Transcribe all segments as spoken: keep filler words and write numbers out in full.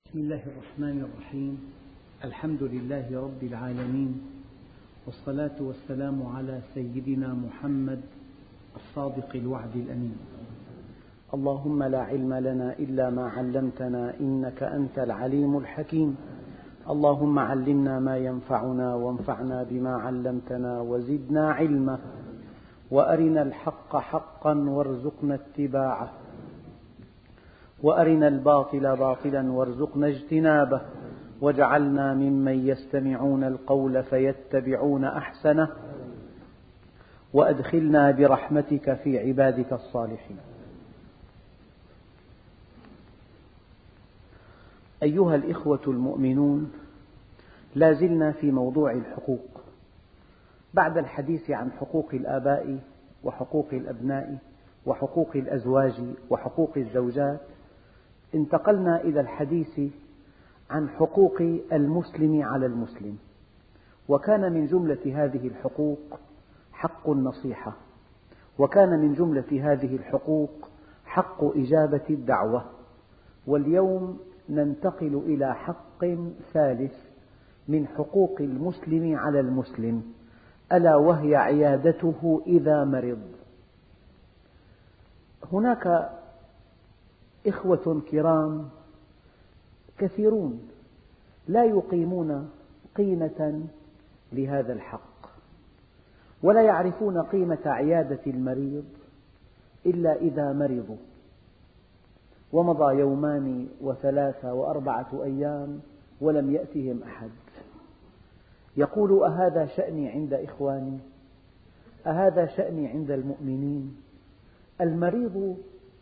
بسم الله الرحمن الرحيم. الحمد لله رب العالمين، والصلاة والسلام على سيدنا محمد الصادق الوعد الأمين. اللهم لا علم لنا إلا ما علمتنا إنك أنت العليم الحكيم. اللهم علمنا ما ينفعنا وانفعنا بما علمتنا وزدنا علما، وأرنا الحق حقا وارزقنا اتباعه، وأرنا الباطل باطلا وارزقنا اجتنابه، واجعلنا ممن يستمعون القول فيتبعون أحسنه، وأدخلنا برحمتك في عبادك الصالحين. أيها الإخوة المؤمنون، لا زلنا في موضوع الحقوق. بعد الحديث عن حقوق الآباء وحقوق الأبناء وحقوق الأزواج وحقوق الزوجات، انتقلنا إلى الحديث عن حقوق المسلم على المسلم، وكان من جملة هذه الحقوق حق النصيحة، وكان من جملة هذه الحقوق حق إجابة الدعوة. واليوم ننتقل إلى حق ثالث من حقوق المسلم على المسلم، ألا وهي عيادته إذا مرض. هناك إخوة كرام كثيرون لا يقيمون قيمة لهذا الحق، ولا يعرفون قيمة عيادة المريض إلا إذا مرضوا، ومضى يومان وثلاثة وأربعة أيام ولم يأتهم أحد. يقول: أهذا شأني عند إخواني؟ أهذا شأني عند المؤمنين؟ المريض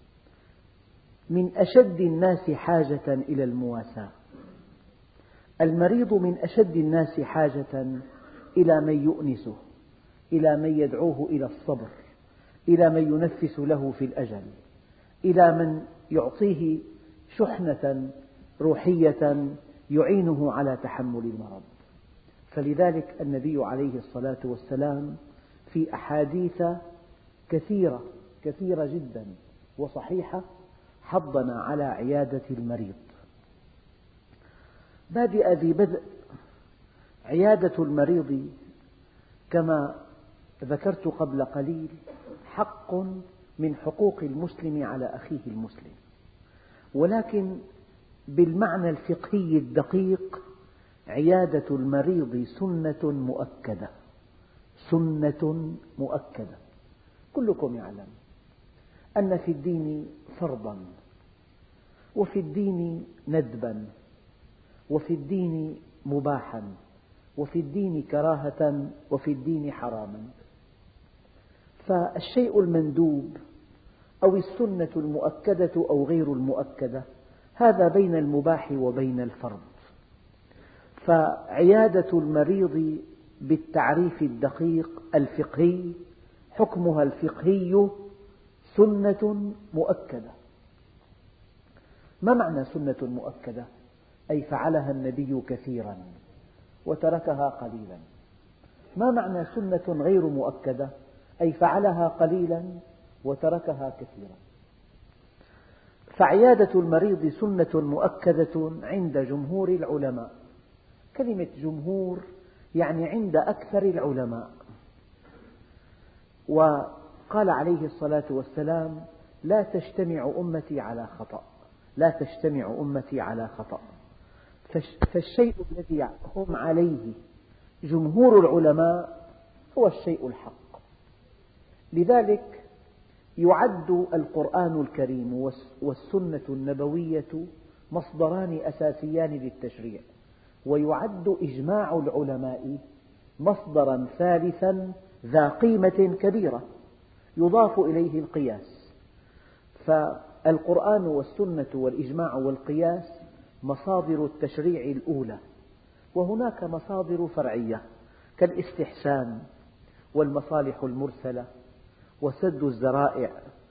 من أشد الناس حاجة إلى المواساة، المريض من أشد الناس حاجة إلى من يؤنسه، إلى من يدعوه إلى الصبر، إلى من ينفس له في الأجل، إلى من يعطيه شحنة روحية يعينه على تحمل المرض. فلذلك النبي عليه الصلاة والسلام في أحاديث كثيرة كثيرة جدا وصحيحة حضنا على عيادة المريض. بادئ ذي بدء، عيادة المريض كما ذكرت قبل قليل حق من حقوق المسلم على أخيه المسلم، ولكن بالمعنى الفقهي الدقيق عيادة المريض سنة مؤكدة، سنة مؤكدة. كلكم يعلم أن في الدين فرضا، وفي الدين ندبا، وفي الدين مباحا، وفي الدين كراهة، وفي الدين حراما. فالشيء المندوب أو السنة المؤكدة أو غير المؤكدة هذا بين المباح وبين الفرض. فعيادة المريض بالتعريف الدقيق الفقهي حكمها الفقهي سنة مؤكدة. ما معنى سنة مؤكدة؟ أي فعلها النبي كثيرا وتركها قليلا. ما معنى سنة غير مؤكدة؟ أي فعلها قليلا وتركها كثيرا. فعيادة المريض سنة مؤكدة عند جمهور العلماء. كلمة جمهور يعني عند أكثر العلماء. وقال عليه الصلاة والسلام: لا تجتمع أمتي على خطأ، لا تجتمع أمتي على خطأ. فالشيء الذي هم عليه جمهور العلماء هو الشيء الحق. لذلك يعد القرآن الكريم والسنة النبوية مصدران أساسيان للتشريع، ويعد إجماع العلماء مصدرا ثالثا ذا قيمة كبيرة يضاف إليه القياس. فالقرآن والسنة والإجماع والقياس مصادر التشريع الأولى، وهناك مصادر فرعية كالاستحسان والمصالح المرسلة وسد الذرائع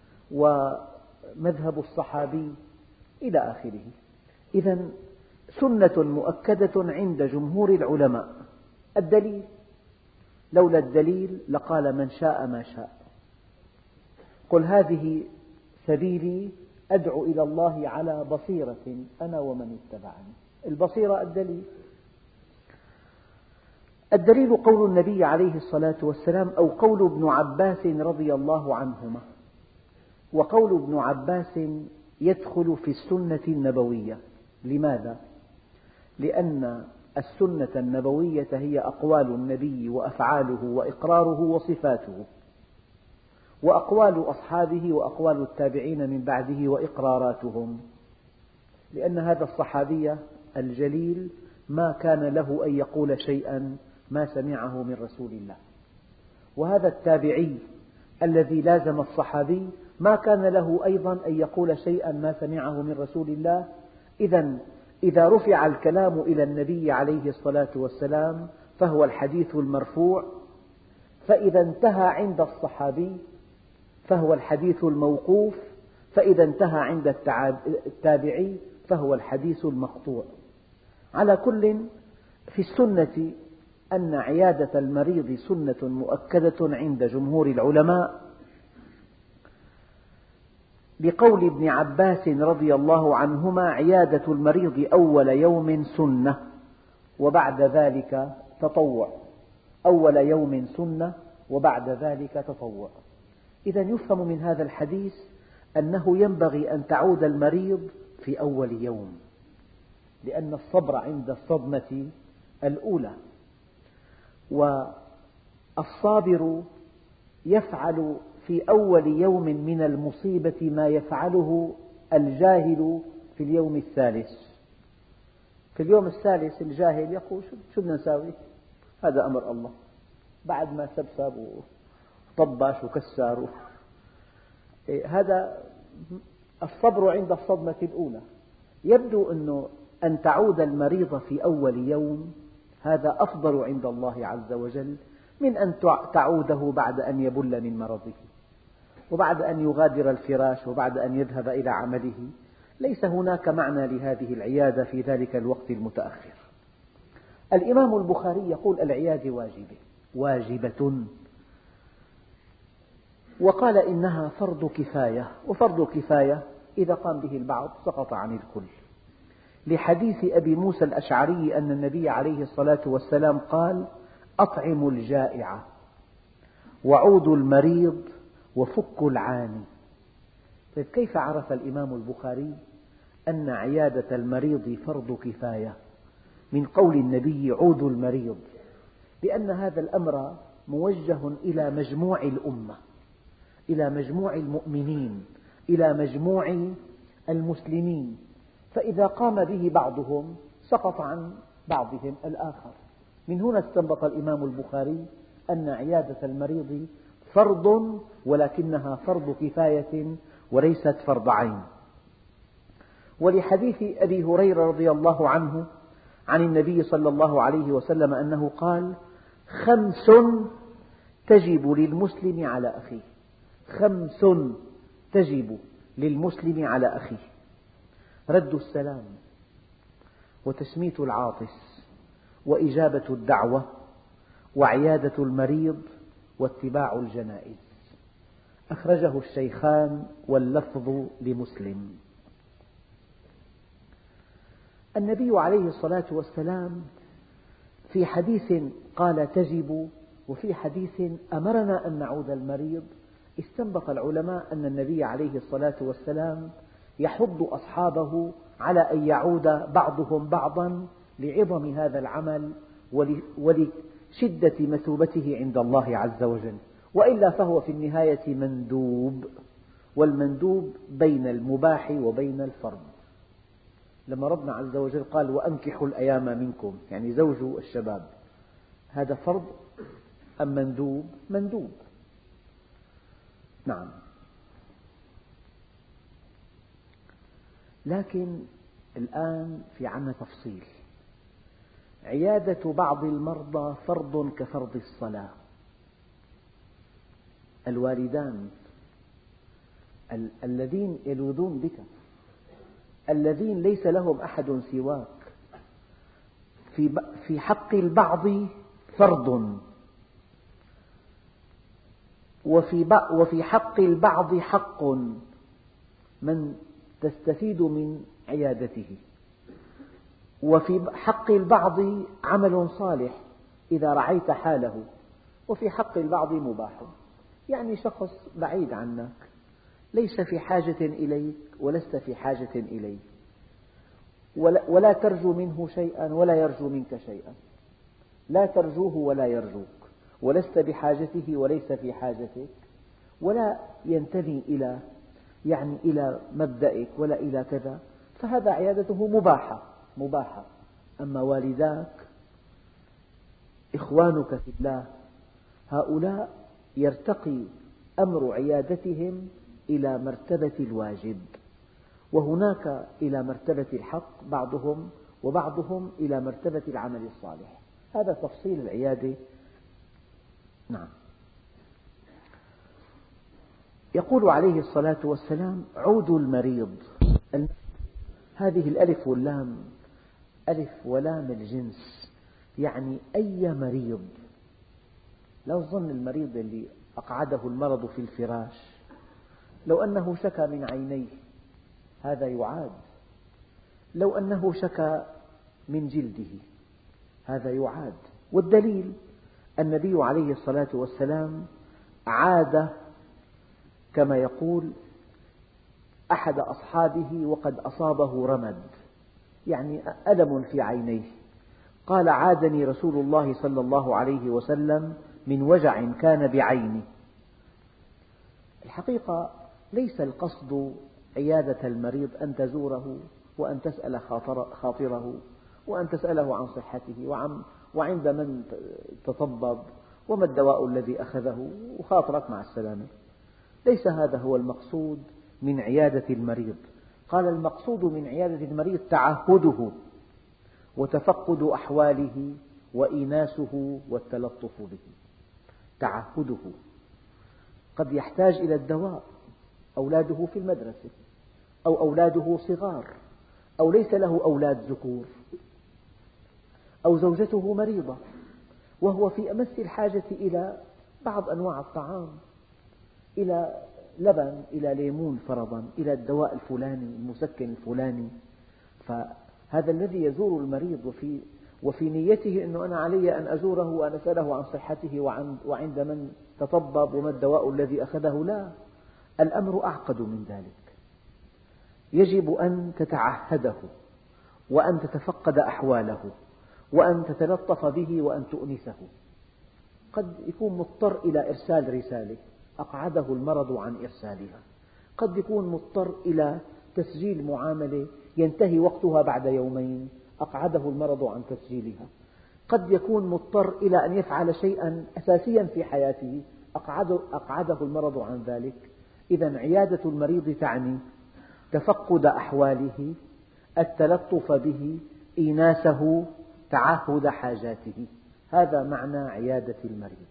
ومذهب الصحابي إلى آخره. إذن سنة مؤكدة عند جمهور العلماء. الدليل: لولا الدليل لقال من شاء ما شاء. قل هذه سبيلي أدعو إلى الله على بصيرة أنا ومن اتبعني. البصيرة الدليل. الدليل قول النبي عليه الصلاة والسلام أو قول ابن عباس رضي الله عنهما. وقول ابن عباس يدخل في السنة النبوية. لماذا؟ لأن السنة النبوية هي أقوال النبي وأفعاله وإقراره وصفاته، وأقوال أصحابه وأقوال التابعين من بعده وإقراراتهم، لأن هذا الصحابي الجليل ما كان له أن يقول شيئا ما سمعه من رسول الله، وهذا التابعي الذي لازم الصحابي ما كان له أيضا أن يقول شيئا ما سمعه من رسول الله. إذن إذا رفع الكلام إلى النبي عليه الصلاة والسلام فهو الحديث المرفوع، فإذا انتهى عند الصحابي فهو الحديث الموقوف، فإذا انتهى عند التابعي فهو الحديث المقطوع. على كل، في السنة أن عيادة المريض سنة مؤكدة عند جمهور العلماء، بقول ابن عباس رضي الله عنهما: عيادة المريض أول يوم سنة وبعد ذلك تطوع. أول يوم سنة وبعد ذلك تطوع. إذا يفهم من هذا الحديث أنه ينبغي أن تعود المريض في أول يوم، لأن الصبر عند الصدمة الأولى، والصابر يفعل في أول يوم من المصيبة ما يفعله الجاهل في اليوم الثالث. في اليوم الثالث الجاهل يقول: شو بدنا نساوي؟ هذا أمر الله. بعد ما سبسب وطبش وكسر، هذا الصبر عند الصدمة الأولى. يبدو أنه أن تعود المريض في أول يوم هذا أفضل عند الله عز وجل من أن تعوده بعد أن يبل من مرضه، وبعد أن يغادر الفراش، وبعد أن يذهب إلى عمله. ليس هناك معنى لهذه العيادة في ذلك الوقت المتأخر. الإمام البخاري يقول: العيادة واجبة واجبة، وقال إنها فرض كفاية، وفرض كفاية إذا قام به البعض سقط عن الكل، لحديث أبي موسى الأشعري أن النبي عليه الصلاة والسلام قال: أطعموا الجائع وعودوا المريض وفكوا العاني. طيب كيف عرف الإمام البخاري أن عيادة المريض فرض كفاية من قول النبي: عودوا المريض؟ لأن هذا الأمر موجه إلى مجموع الأمة، إلى مجموع المؤمنين، إلى مجموع المسلمين، فإذا قام به بعضهم سقط عن بعضهم الآخر. من هنا استنبط الإمام البخاري أن عيادة المريض فرض، ولكنها فرض كفاية وليست فرض عين. ولحديث أبي هريرة رضي الله عنه عن النبي صلى الله عليه وسلم أنه قال: خمس تجب للمسلم على أخيه. خمس تجب للمسلم على أخيه: رد السلام، وتشميت العاطس، وإجابة الدعوة، وعيادة المريض، واتباع الجنائز. أخرجه الشيخان واللفظ لمسلم. النبي عليه الصلاة والسلام في حديث قال تجب، وفي حديث أمرنا أن نعود المريض. استنبط العلماء أن النبي عليه الصلاة والسلام يحض أصحابه على أن يعود بعضهم بعضا لعظم هذا العمل ولشدة مثوبته عند الله عز وجل، وإلا فهو في النهاية مندوب، والمندوب بين المباح وبين الفرض. لما ربنا عز وجل قال: وأنكحوا الأيام منكم، يعني زوجوا الشباب، هذا فرض أم مندوب؟ مندوب. نعم. لكن الآن في عنا تفصيل. عيادة بعض المرضى فرض كفرض الصلاة. الوالدان ال الذين يلوذون بك، الذين ليس لهم أحد سواك، في في حق البعض فرض، وفي وفي حق البعض حق. من تستفيد من عيادته. وفي حق البعض عمل صالح إذا رعيت حاله، وفي حق البعض مباح. يعني شخص بعيد عنك ليس في حاجة إليك ولست في حاجة إليه، ولا ترجو منه شيئا ولا يرجو منك شيئا، لا ترجوه ولا يرجوك، ولست بحاجته وليس في حاجتك، ولا ينتمي إلى يعني إلى مبدئك ولا إلى كذا، فهذا عيادته مباحة مباحة. أما والداك إخوانك في الله، هؤلاء يرتقي أمر عيادتهم إلى مرتبة الواجب، وهناك إلى مرتبة الحق بعضهم، وبعضهم إلى مرتبة العمل الصالح. هذا تفصيل العيادة. نعم. يقول عليه الصلاة والسلام: عودوا المريض. هذه الألف واللام ألف ولام الجنس، يعني أي مريض. لا تظن المريض الذي أقعده المرض في الفراش، لو أنه شكى من عينيه هذا يعاد، لو أنه شكى من جلده هذا يعاد. والدليل النبي عليه الصلاة والسلام عاد كما يقول أحد أصحابه وقد أصابه رمد، يعني ألم في عينيه، قال: عادني رسول الله صلى الله عليه وسلم من وجع كان بعيني. الحقيقة ليس القصد عيادة المريض أن تزوره وأن تسأل خاطره وأن تسأله عن صحته وعند من تطبب وما الدواء الذي أخذه وخاطرك مع السلامة. ليس هذا هو المقصود من عيادة المريض. قال: المقصود من عيادة المريض تعهده وتفقد أحواله وإيناسه والتلطف به. تعهده، قد يحتاج إلى الدواء، أولاده في المدرسة أو أولاده صغار أو ليس له أولاد ذكور أو زوجته مريضة وهو في أمس الحاجة إلى بعض أنواع الطعام، إلى لبن، إلى ليمون فرضا، إلى الدواء الفلاني، المسكن الفلاني. فهذا الذي يزور المريض وفي وفي نيته أنه أنا علي أن أزوره وأن أسأله عن صحته وعند من تطبب وما الدواء الذي أخذه، لا، الأمر أعقد من ذلك. يجب أن تتعهده وأن تتفقد أحواله وأن تتلطف به وأن تؤنسه. قد يكون مضطر إلى إرسال رسالة أقعده المرض عن إرسالها، قد يكون مضطر إلى تسجيل معاملة ينتهي وقتها بعد يومين أقعده المرض عن تسجيلها، قد يكون مضطر إلى أن يفعل شيئا أساسيا في حياته أقعده المرض عن ذلك. إذن عيادة المريض تعني تفقد أحواله، التلطف به، إيناسه، تعهد حاجاته. هذا معنى عيادة المريض.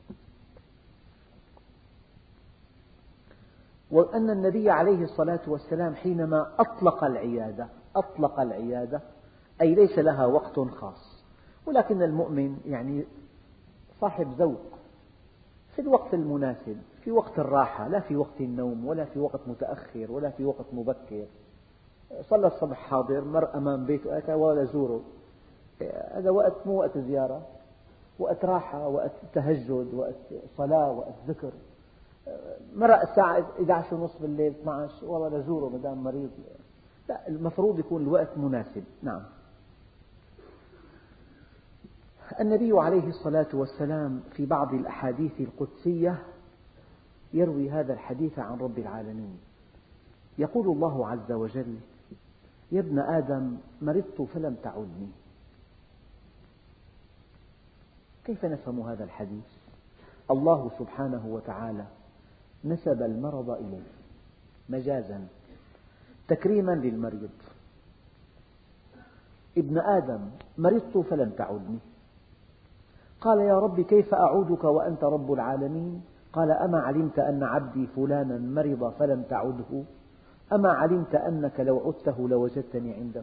وأن النبي عليه الصلاة والسلام حينما أطلق العيادة أطلق العيادة أي ليس لها وقت خاص، ولكن المؤمن يعني صاحب ذوق في الوقت المناسب، في وقت الراحة، لا في وقت النوم ولا في وقت متأخر ولا في وقت مبكر. صلى الصبح حاضر، مر أمام بيته أتى ولا زوره، هذا وقت مو وقت زيارة، وقت راحة، وقت تهجد، وقت صلاة، وقت ذكر. مرق الساعة إحدى عشر ونصف بالليل اثني عشر والله لزوره مدام مريض، لا، المفروض يكون الوقت مناسب. نعم. النبي عليه الصلاة والسلام في بعض الأحاديث القدسية يروي هذا الحديث عن رب العالمين. يقول الله عز وجل: يا ابن آدم مرضت فلم تعدني. كيف نفهم هذا الحديث؟ الله سبحانه وتعالى نسب المرض إليه مجازا تكريما للمريض. ابن آدم مرضت فلم تعدني. قال: يا رب كيف أعودك وأنت رب العالمين؟ قال: أما علمت أن عبدي فلانا مرض فلم تعده؟ أما علمت أنك لو عدته لوجدتني عنده،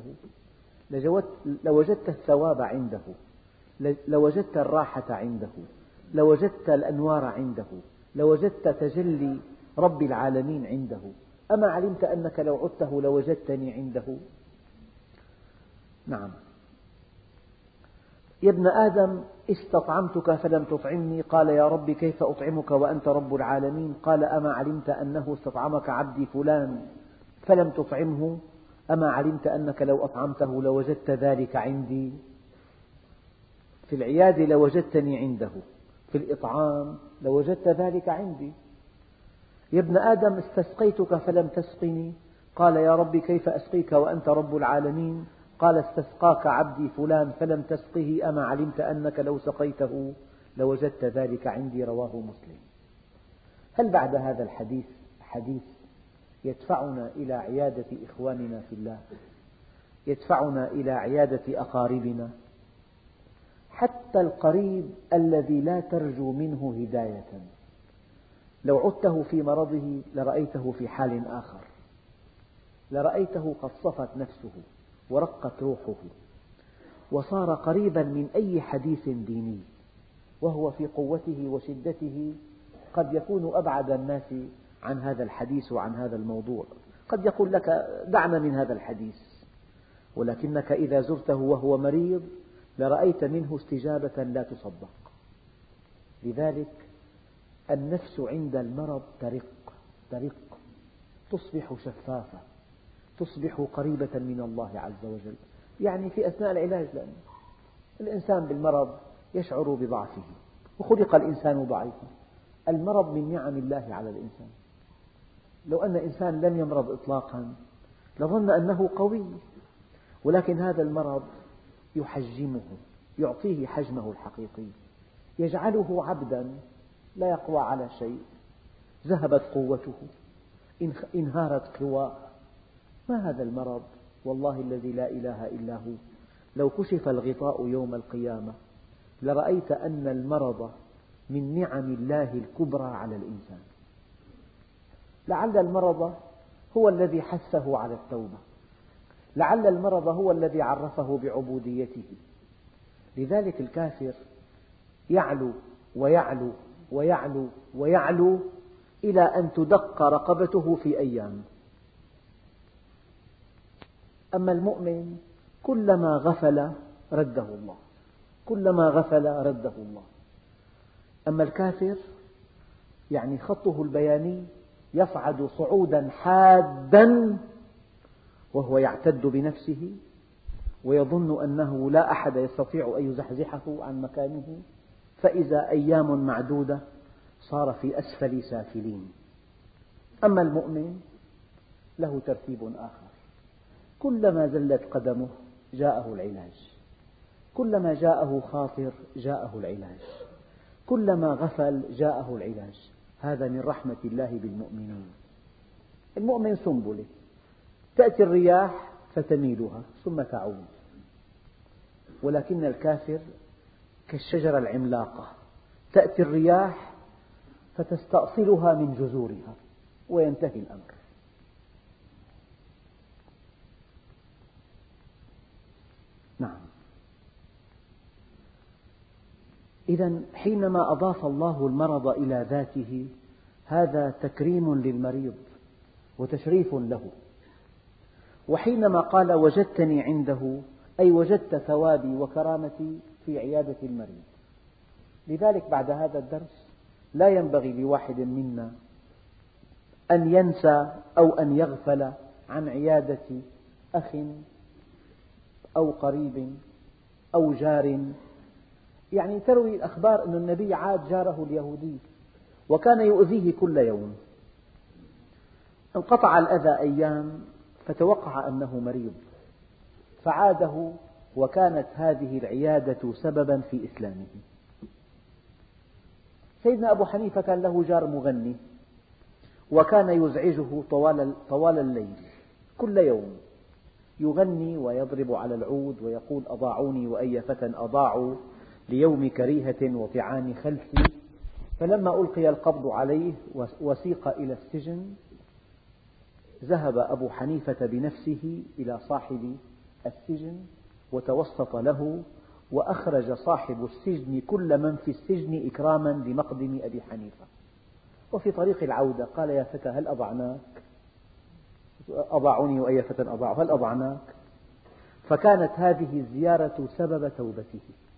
لوجدت الثواب عنده، لوجدت الراحة عنده، لوجدت الأنوار عنده، لوجدت تجلي رب العالمين عنده، أما علمت أنك لو عدته لوجدتني عنده. نعم. يا ابن آدم استطعمتك فلم تطعمني، قال يا رب كيف أطعمك وأنت رب العالمين؟ قال أما علمت أنه استطعمك عبدي فلان فلم تطعمه؟ أما علمت أنك لو أطعمته لوجدت ذلك عندي؟ في العيادة لوجدتني عنده، في الإطعام لوجدت ذلك عندي. يا ابن آدم استسقيتك فلم تسقني، قال يا رب كيف أسقيك وأنت رب العالمين؟ قال استسقاك عبدي فلان فلم تسقه، أما علمت أنك لو سقيته لوجدت ذلك عندي. رواه مسلم. هل بعد هذا الحديث حديث يدفعنا إلى عيادة إخواننا في الله، يدفعنا إلى عيادة أقاربنا، حتى القريب الذي لا ترجو منه هداية، لو عدته في مرضه لرأيته في حال آخر، لرأيته قد صفت نفسه ورقت روحه وصار قريبا من أي حديث ديني، وهو في قوته وشدته قد يكون أبعد الناس عن هذا الحديث وعن هذا الموضوع. قد يقول لك دعنا من هذا الحديث، ولكنك إذا زرته وهو مريض لرأيت منه استجابة لا تصدق. لذلك النفس عند المرض ترق ترق تصبح شفافة، تصبح قريبة من الله عز وجل. يعني في أثناء العلاج، لأن الإنسان بالمرض يشعر بضعفه، وخلق الإنسان ضعيفا. المرض من نعم الله على الإنسان. لو أن إنسان لم يمرض إطلاقا لظن أنه قوي، ولكن هذا المرض يحجمه، يعطيه حجمه الحقيقي، يجعله عبدا لا يقوى على شيء، ذهبت قوته، انهارت قواه. ما هذا المرض؟ والله الذي لا إله إلا هو لو كشف الغطاء يوم القيامة لرأيت أن المرض من نعم الله الكبرى على الإنسان. لعل المرض هو الذي حثه على التوبة، لعل المرض هو الذي عرفه بعبوديته. لذلك الكافر يعلو ويعلو ويعلو ويعلو إلى أن تدق رقبته في أيام. أما المؤمن كلما غفل رده الله، كلما غفل رده الله. أما الكافر يعني خطه البياني يصعد صعودا حادا وهو يعتد بنفسه ويظن أنه لا أحد يستطيع أن يزحزحه عن مكانه، فإذا أيام معدودة صار في أسفل سافلين. أما المؤمن له ترتيب آخر، كلما زلت قدمه جاءه العلاج، كلما جاءه خاطر جاءه العلاج، كلما غفل جاءه العلاج. هذا من رحمة الله بالمؤمنين. المؤمن سنبلة تأتي الرياح فتميلها ثم تعود، ولكن الكافر كالشجرة العملاقة تأتي الرياح فتستأصلها من جذورها وينتهي الأمر. نعم. إذن حينما أضاف الله المرض إلى ذاته هذا تكريم للمريض وتشريف له، وحينما قال وجدتني عنده أي وجدت ثوابي وكرامتي في عيادة المريض. لذلك بعد هذا الدرس لا ينبغي لواحد منا أن ينسى أو أن يغفل عن عيادة أخ أو قريب أو جار. يعني تروي الأخبار أن النبي عاد جاره اليهودي وكان يؤذيه كل يوم، انقطع الأذى أيام فتوقع أنه مريض فعاده، وكانت هذه العيادة سببا في إسلامه. سيدنا أبو حنيفة كان له جار مغني وكان يزعجه طوال طوال الليل، كل يوم يغني ويضرب على العود ويقول أضاعوني وأي فتى أضاعوا ليوم كريهة وطعان خلفي. فلما ألقي القبض عليه وسيق إلى السجن ذهب أبو حنيفة بنفسه إلى صاحب السجن وتوسط له، وأخرج صاحب السجن كل من في السجن إكراما لمقدم أبي حنيفة. وفي طريق العودة قال يا فتى هل أضعناك؟ أضاعوني وأي فتى أضاعوا، هل أضعناك؟ فكانت هذه الزيارة سبب توبته.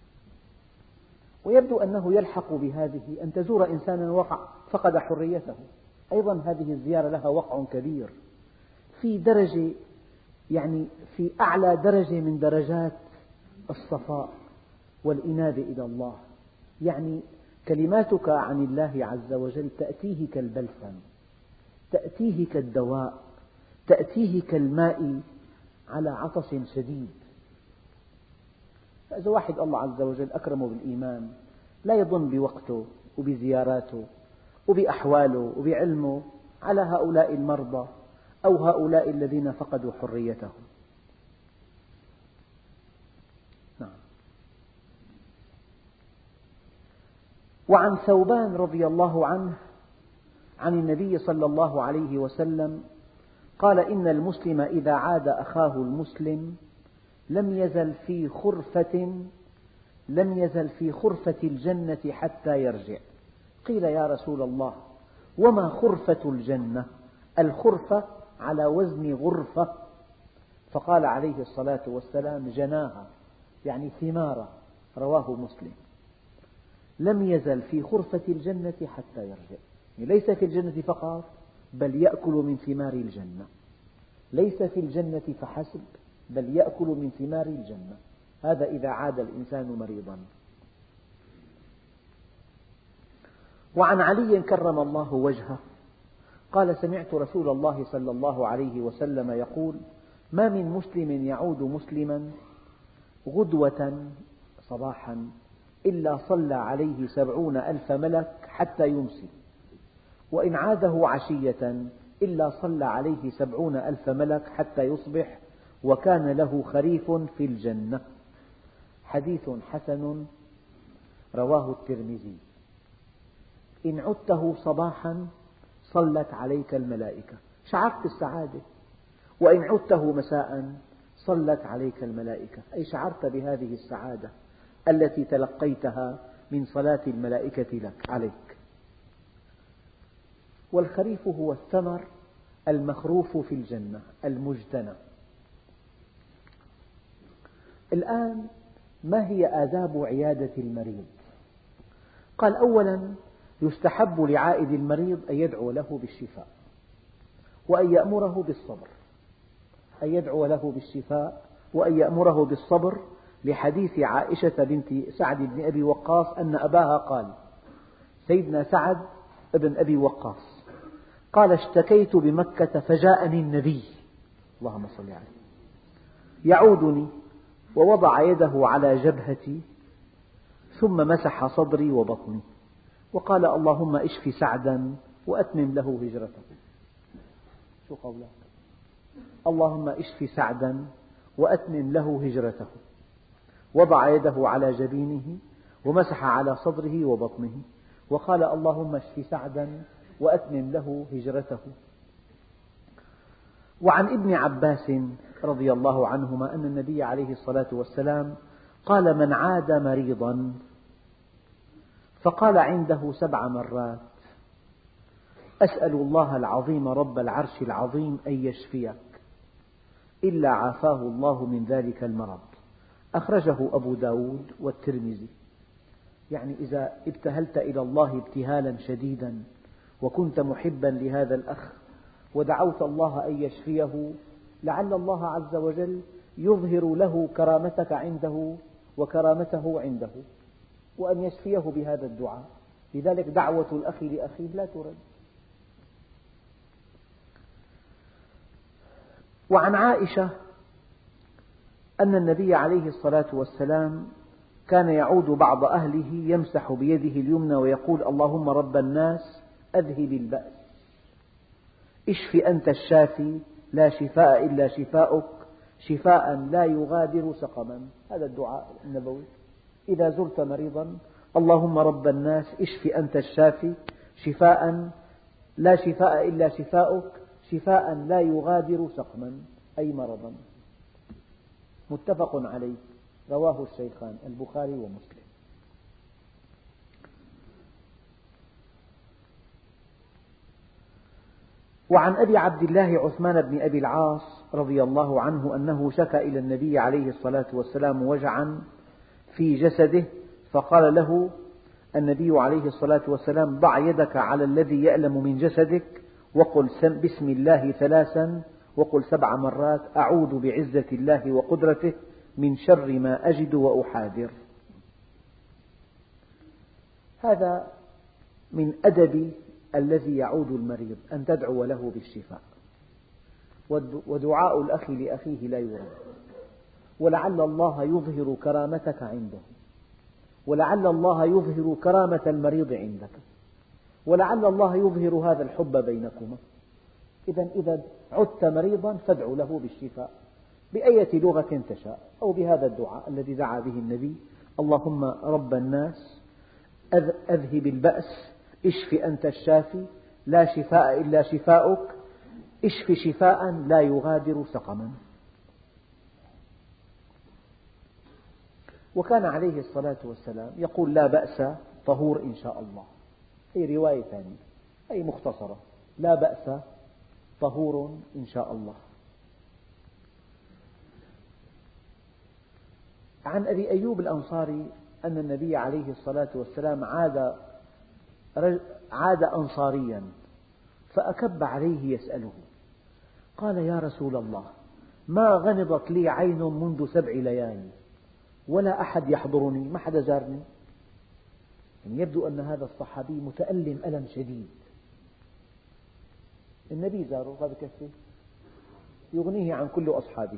ويبدو أنه يلحق بهذه أن تزور إنسانا وقع فقد حريته، أيضا هذه الزيارة لها وقع كبير في درجة، يعني في أعلى درجة من درجات الصفاء والإنابة إلى الله. يعني كلماتك عن الله عز وجل تأتيه كالبلسم، تأتيه كالدواء، تأتيه كالماء على عطش شديد. فإذا واحد الله عز وجل أكرمه بالإيمان لا يظن بوقته وبزياراته وبأحواله وبعلمه على هؤلاء المرضى أو هؤلاء الذين فقدوا حريتهم. نعم. وعن ثوبان رضي الله عنه عن النبي صلى الله عليه وسلم قال: إن المسلم إذا عاد أخاه المسلم لم يزل في خرفة لم يزل في خرفة الجنة حتى يرجع. قيل: يا رسول الله، وما خرفة الجنة؟ الخرفة على وزن غرفة. فقال عليه الصلاة والسلام: جناها، يعني ثمارة. رواه مسلم. لم يزل في خرفة الجنة حتى يرجع، يعني ليس في الجنة فقط، بل يأكل من ثمار الجنة. ليس في الجنة فحسب، بل يأكل من ثمار الجنة. هذا إذا عاد الإنسان مريضا. وعن علي كرم الله وجهه قال: سمعت رسول الله صلى الله عليه وسلم يقول: ما من مسلم يعود مسلما غدوة صباحا إلا صلى عليه سبعون ألف ملك حتى يمسي، وإن عاده عشية إلا صلى عليه سبعون ألف ملك حتى يصبح، وكان له خريف في الجنة. حديث حسن رواه الترمذي. إن عدته صباحا صلت عليك الملائكة، شعرت السعادة. وإن عدته مساء صلت عليك الملائكة، أي شعرت بهذه السعادة التي تلقيتها من صلاة الملائكة لك عليك. والخريف هو الثمر المخروف في الجنة المجتنى. الآن ما هي آداب عيادة المريض؟ قال: أولا يستحب لعائد المريض أن يدعو له بالشفاء، وأن يأمره بالصبر، أن يدعو له بالشفاء وأن يأمره بالصبر، لحديث عائشة بنت سعد بن أبي وقاص أن أباها قال، سيدنا سعد بن أبي وقاص قال: اشتكيت بمكة فجاءني النبي، اللهم صل عليه، يعودني ووضع يده على جبهتي ثم مسح صدري وبطني وقال: اللهم اشف سعدا وأتمم له هجرته. شو قولك؟ اللهم اشف سعدا وأتمم له هجرته. وضع يده على جبينه ومسح على صدره وبطنه وقال: اللهم اشف سعدا وأتمم له هجرته. وعن ابن عباس رضي الله عنهما أن النبي عليه الصلاة والسلام قال: من عاد مريضا فقال عنده سبع مرات: أسأل الله العظيم رب العرش العظيم أن يشفيك إلا عافاه الله من ذلك المرض. أخرجه أبو داود والترمذي. يعني إذا ابتهلت إلى الله ابتهالا شديدا وكنت محبا لهذا الأخ ودعوت الله أن يشفيه، لعل الله عز وجل يظهر له كرامتك عنده وكرامته عنده، وأن يشفيه بهذا الدعاء. لذلك دعوة الأخ لأخيه لا ترد. وعن عائشة أن النبي عليه الصلاة والسلام كان يعود بعض أهله يمسح بيده اليمنى ويقول: اللهم رب الناس أذهب البأس، اشف أنت الشافي لا شفاء إلا شفاؤك، شفاء لا يغادر سقما. هذا الدعاء النبوي إذا زرت مريضا: اللهم رب الناس اشف أنت الشافي شفاء لا شفاء إلا شفاؤك، شفاء لا يغادر سقما، أي مرضا. متفق عليه، رواه الشيخان البخاري ومسلم. وعن أبي عبد الله عثمان بن أبي العاص رضي الله عنه أنه شكى إلى النبي عليه الصلاة والسلام وجعا في جسده، فقال له النبي عليه الصلاة والسلام: ضع يدك على الذي يألم من جسدك وقل بسم الله ثلاثا وقل سبع مرات أعوذ بعزة الله وقدرته من شر ما أجد وأحاذر. هذا من أدب الذي يعود المريض أن تدعو له بالشفاء، ودعاء الأخ لأخيه لا يرد، ولعل الله يظهر كرامتك عنده، ولعل الله يظهر كرامة المريض عندك، ولعل الله يظهر هذا الحب بينكما. إذا إذا عدت مريضا فادع له بالشفاء بأية لغة تشاء، أو بهذا الدعاء الذي دعا به النبي: اللهم رب الناس أذهب البأس اشف أنت الشافي لا شفاء إلا شفاؤك اشف شفاء لا يغادر سقما. وكان عليه الصلاة والسلام يقول: لا بأس طهور إن شاء الله. هي رواية ثانية أي مختصرة: لا بأس طهور إن شاء الله. عن أبي أيوب الأنصاري أن النبي عليه الصلاة والسلام عاد عاد أنصاريا فأكب عليه يسأله، قال: يا رسول الله، ما غمضت لي عين منذ سبع ليال ولا أحد يحضرني، ما حدا زارني. يعني يبدو أن هذا الصحابي متألم ألم شديد. النبي زاره، هذا كفي يغنيه عن كل أصحابه.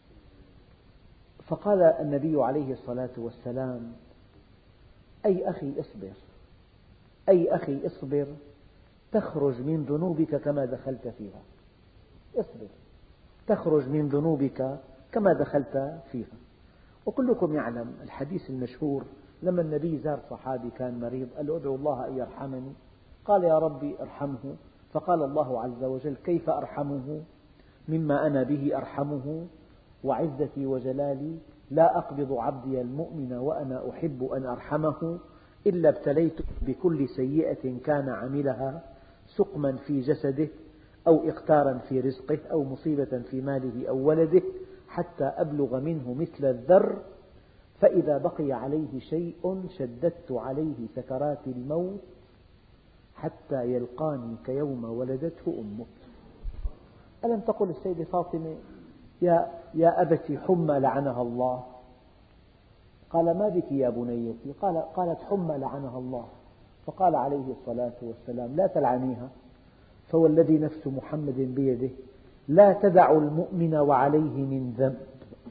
فقال النبي عليه الصلاة والسلام: أي أخي اصبر، أي أخي اصبر، تخرج من ذنوبك كما دخلت فيها. اصبر، تخرج من ذنوبك كما دخلت فيها. وكلكم يعلم الحديث المشهور لما النبي زار صحابي كان مريض قال له: ادعو الله أن يرحمني. قال: يا ربي ارحمه. فقال الله عز وجل: كيف أرحمه مما أنا به أرحمه وعزتي وجلالي لا أقبض عبدي المؤمن وأنا أحب أن أرحمه إلا ابتليته بكل سيئة كان عملها سقما في جسده أو إقتارا في رزقه أو مصيبة في ماله أو ولده حتى أبلغ منه مثل الذر، فإذا بقي عليه شيء شددت عليه سكرات الموت حتى يلقاني كيوم ولدته أمه. ألم تقل السيدة فاطمة: يا, يا أبت حمى لعنها الله؟ قال: ما بك يا بنيتي؟ قال قالت: حمى لعنها الله. فقال عليه الصلاة والسلام: لا تلعنيها، فوالذي نفس محمد بيده لا تدع المؤمن وعليه من ذنب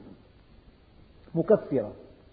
مكفرة.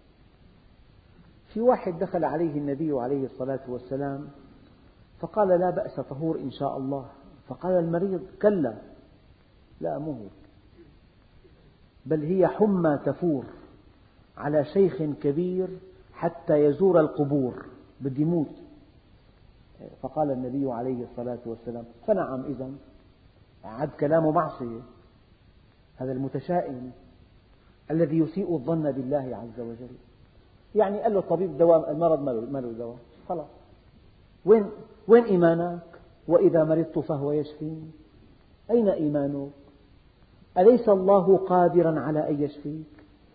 في واحد دخل عليه النبي عليه الصلاة والسلام فقال: لا بأس طهور إن شاء الله. فقال المريض: كلا، لا مو هيك، بل هي حمى تفور على شيخ كبير حتى يزور القبور، بده يموت. فقال النبي عليه الصلاة والسلام: فنعم إذن. عد كلامه معصية، هذا المتشائم الذي يسيء الظن بالله عز وجل. يعني قال له الطبيب: دواء المرض ما له دواء، خلاص. وين وين إيمانك؟ وإذا مرضت فهو يشفين. أين إيمانك؟ أليس الله قادرا على أن يشفيك؟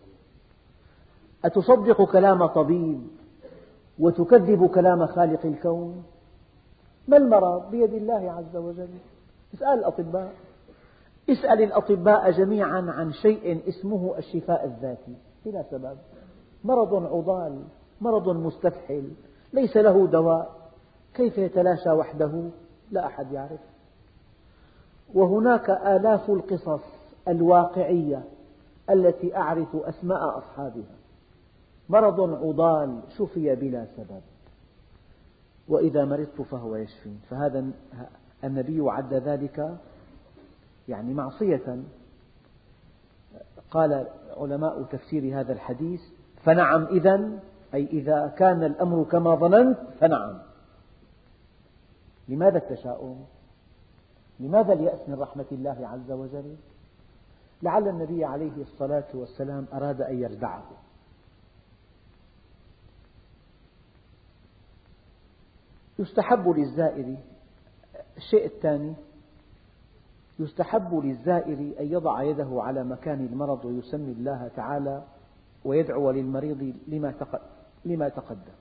أتصدق كلام طبيب وتكذب كلام خالق الكون؟ ما المرض؟ بيد الله عز وجل. اسأل الأطباء، اسأل الأطباء جميعا عن شيء اسمه الشفاء الذاتي بلا سبب. مرض عضال، مرض مستفحل ليس له دواء، كيف يتلاشى وحده؟ لا أحد يعرف. وهناك آلاف القصص الواقعية التي أعرف أسماء أصحابها، مرض عضال شفي بلا سبب، وإذا مرضت فهو يشفين. فهذا النبي عد ذلك يعني معصية. قال علماء تفسير هذا الحديث: فنعم إذن، أي إذا كان الأمر كما ظننت فنعم. لماذا التشاؤم؟ لماذا اليأس من رحمة الله عز وجل؟ لعل النبي عليه الصلاة والسلام أراد أن يردعه. يستحب للزائر الشيء الثاني يستحب للزائر أن يضع يده على مكان المرض ويسمي الله تعالى ويدعو للمريض لما تقدم.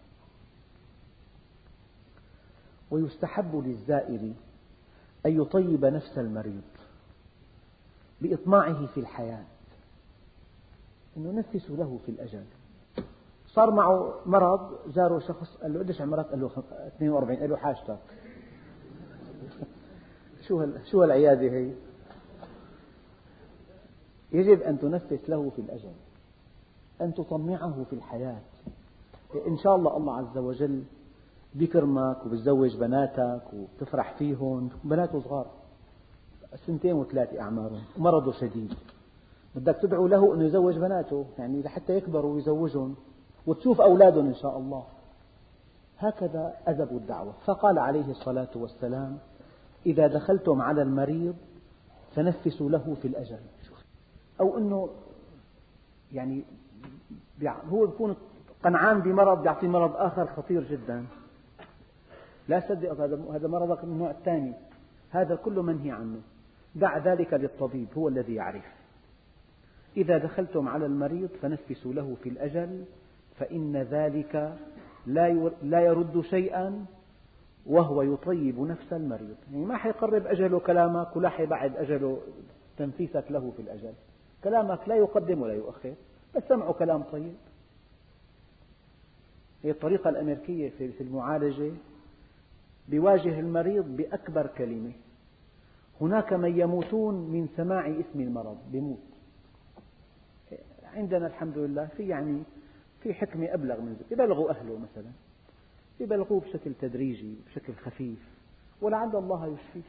ويستحب للزائر أن يطيب نفس المريض بإطماعه في الحياة، أنه نفس له في الأجل. صار معه مرض، جاره شخص قال له قديش عمرك؟ قال له اثنين وأربعين. قال له حاجتك. شو شو هالعيادة هي؟ يجب أن تنفس له في الأجل، أن تطمعه في الحياة. إن شاء الله الله عز وجل بيكرمك وبتزوج بناتك وبتفرح فيهم، بناته صغار سنتين وثلاثة أعمارهم ومرضه شديد، بدك تدعو له أنه يزوج بناته يعني لحتى يكبروا ويزوجهم وتشوف أولادهم إن شاء الله. هكذا أدب الدعوة. فقال عليه الصلاة والسلام: إذا دخلتم على المريض فنفسوا له في الأجل. أو أنه يعني هو يكون قنعان بمرض يعطيه مرض آخر خطير جدا، لا صدق هذا مرضك من النوع الثاني، هذا كله منهي عنه. دع ذلك للطبيب، هو الذي يعرف. إذا دخلتم على المريض فنفسوا له في الأجل فإن ذلك لا يرد شيئا وهو يطيب نفس المريض. يعني ما حيقرب أجله كلامك ولا حيبعد أجله تنفيسك له في الأجل. كلامك لا يقدم ولا يؤخر، بس سمعوا كلام طيب. هي الطريقة الأمريكية في المعالجة، بيواجه المريض بأكبر كلمة. هناك من يموتون من سماع اسم المرض، بيموت. عندنا الحمد لله في يعني في حكمة أبلغ من ذلك، يبلغوا أهله مثلا، يبلغوه بشكل تدريجي بشكل خفيف ولعل الله يشفيه.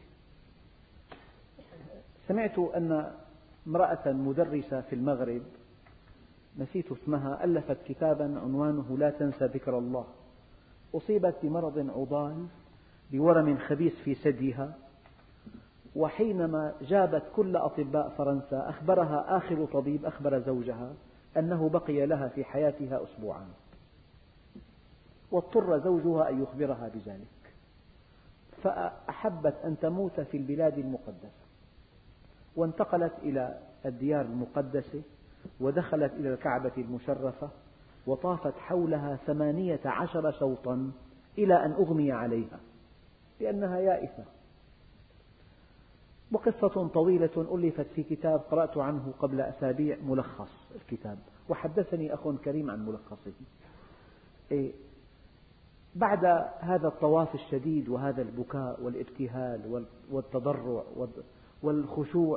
سمعت أن امرأة مدرسة في المغرب، نسيت اسمها، ألفت كتابا عنوانه لا تنسى ذكر الله. أصيبت بمرض عضال بورم خبيث في ثديها، وحينما جابت كل أطباء فرنسا أخبرها آخر طبيب أخبر زوجها أنه بقي لها في حياتها أسبوعا، واضطر زوجها أن يخبرها بذلك، فأحبت أن تموت في البلاد المقدسة، وانتقلت إلى الديار المقدسة ودخلت إلى الكعبة المشرفة وطافت حولها ثمانية عشر شوطا إلى أن أغمي عليها لأنها يائسة. وقصة طويلة ألفت في كتاب قرأت عنه قبل أسابيع ملخص الكتاب، وحدثني أخ كريم عن ملخصه. بعد هذا الطواف الشديد وهذا البكاء والابتهال والتضرع والخشوع،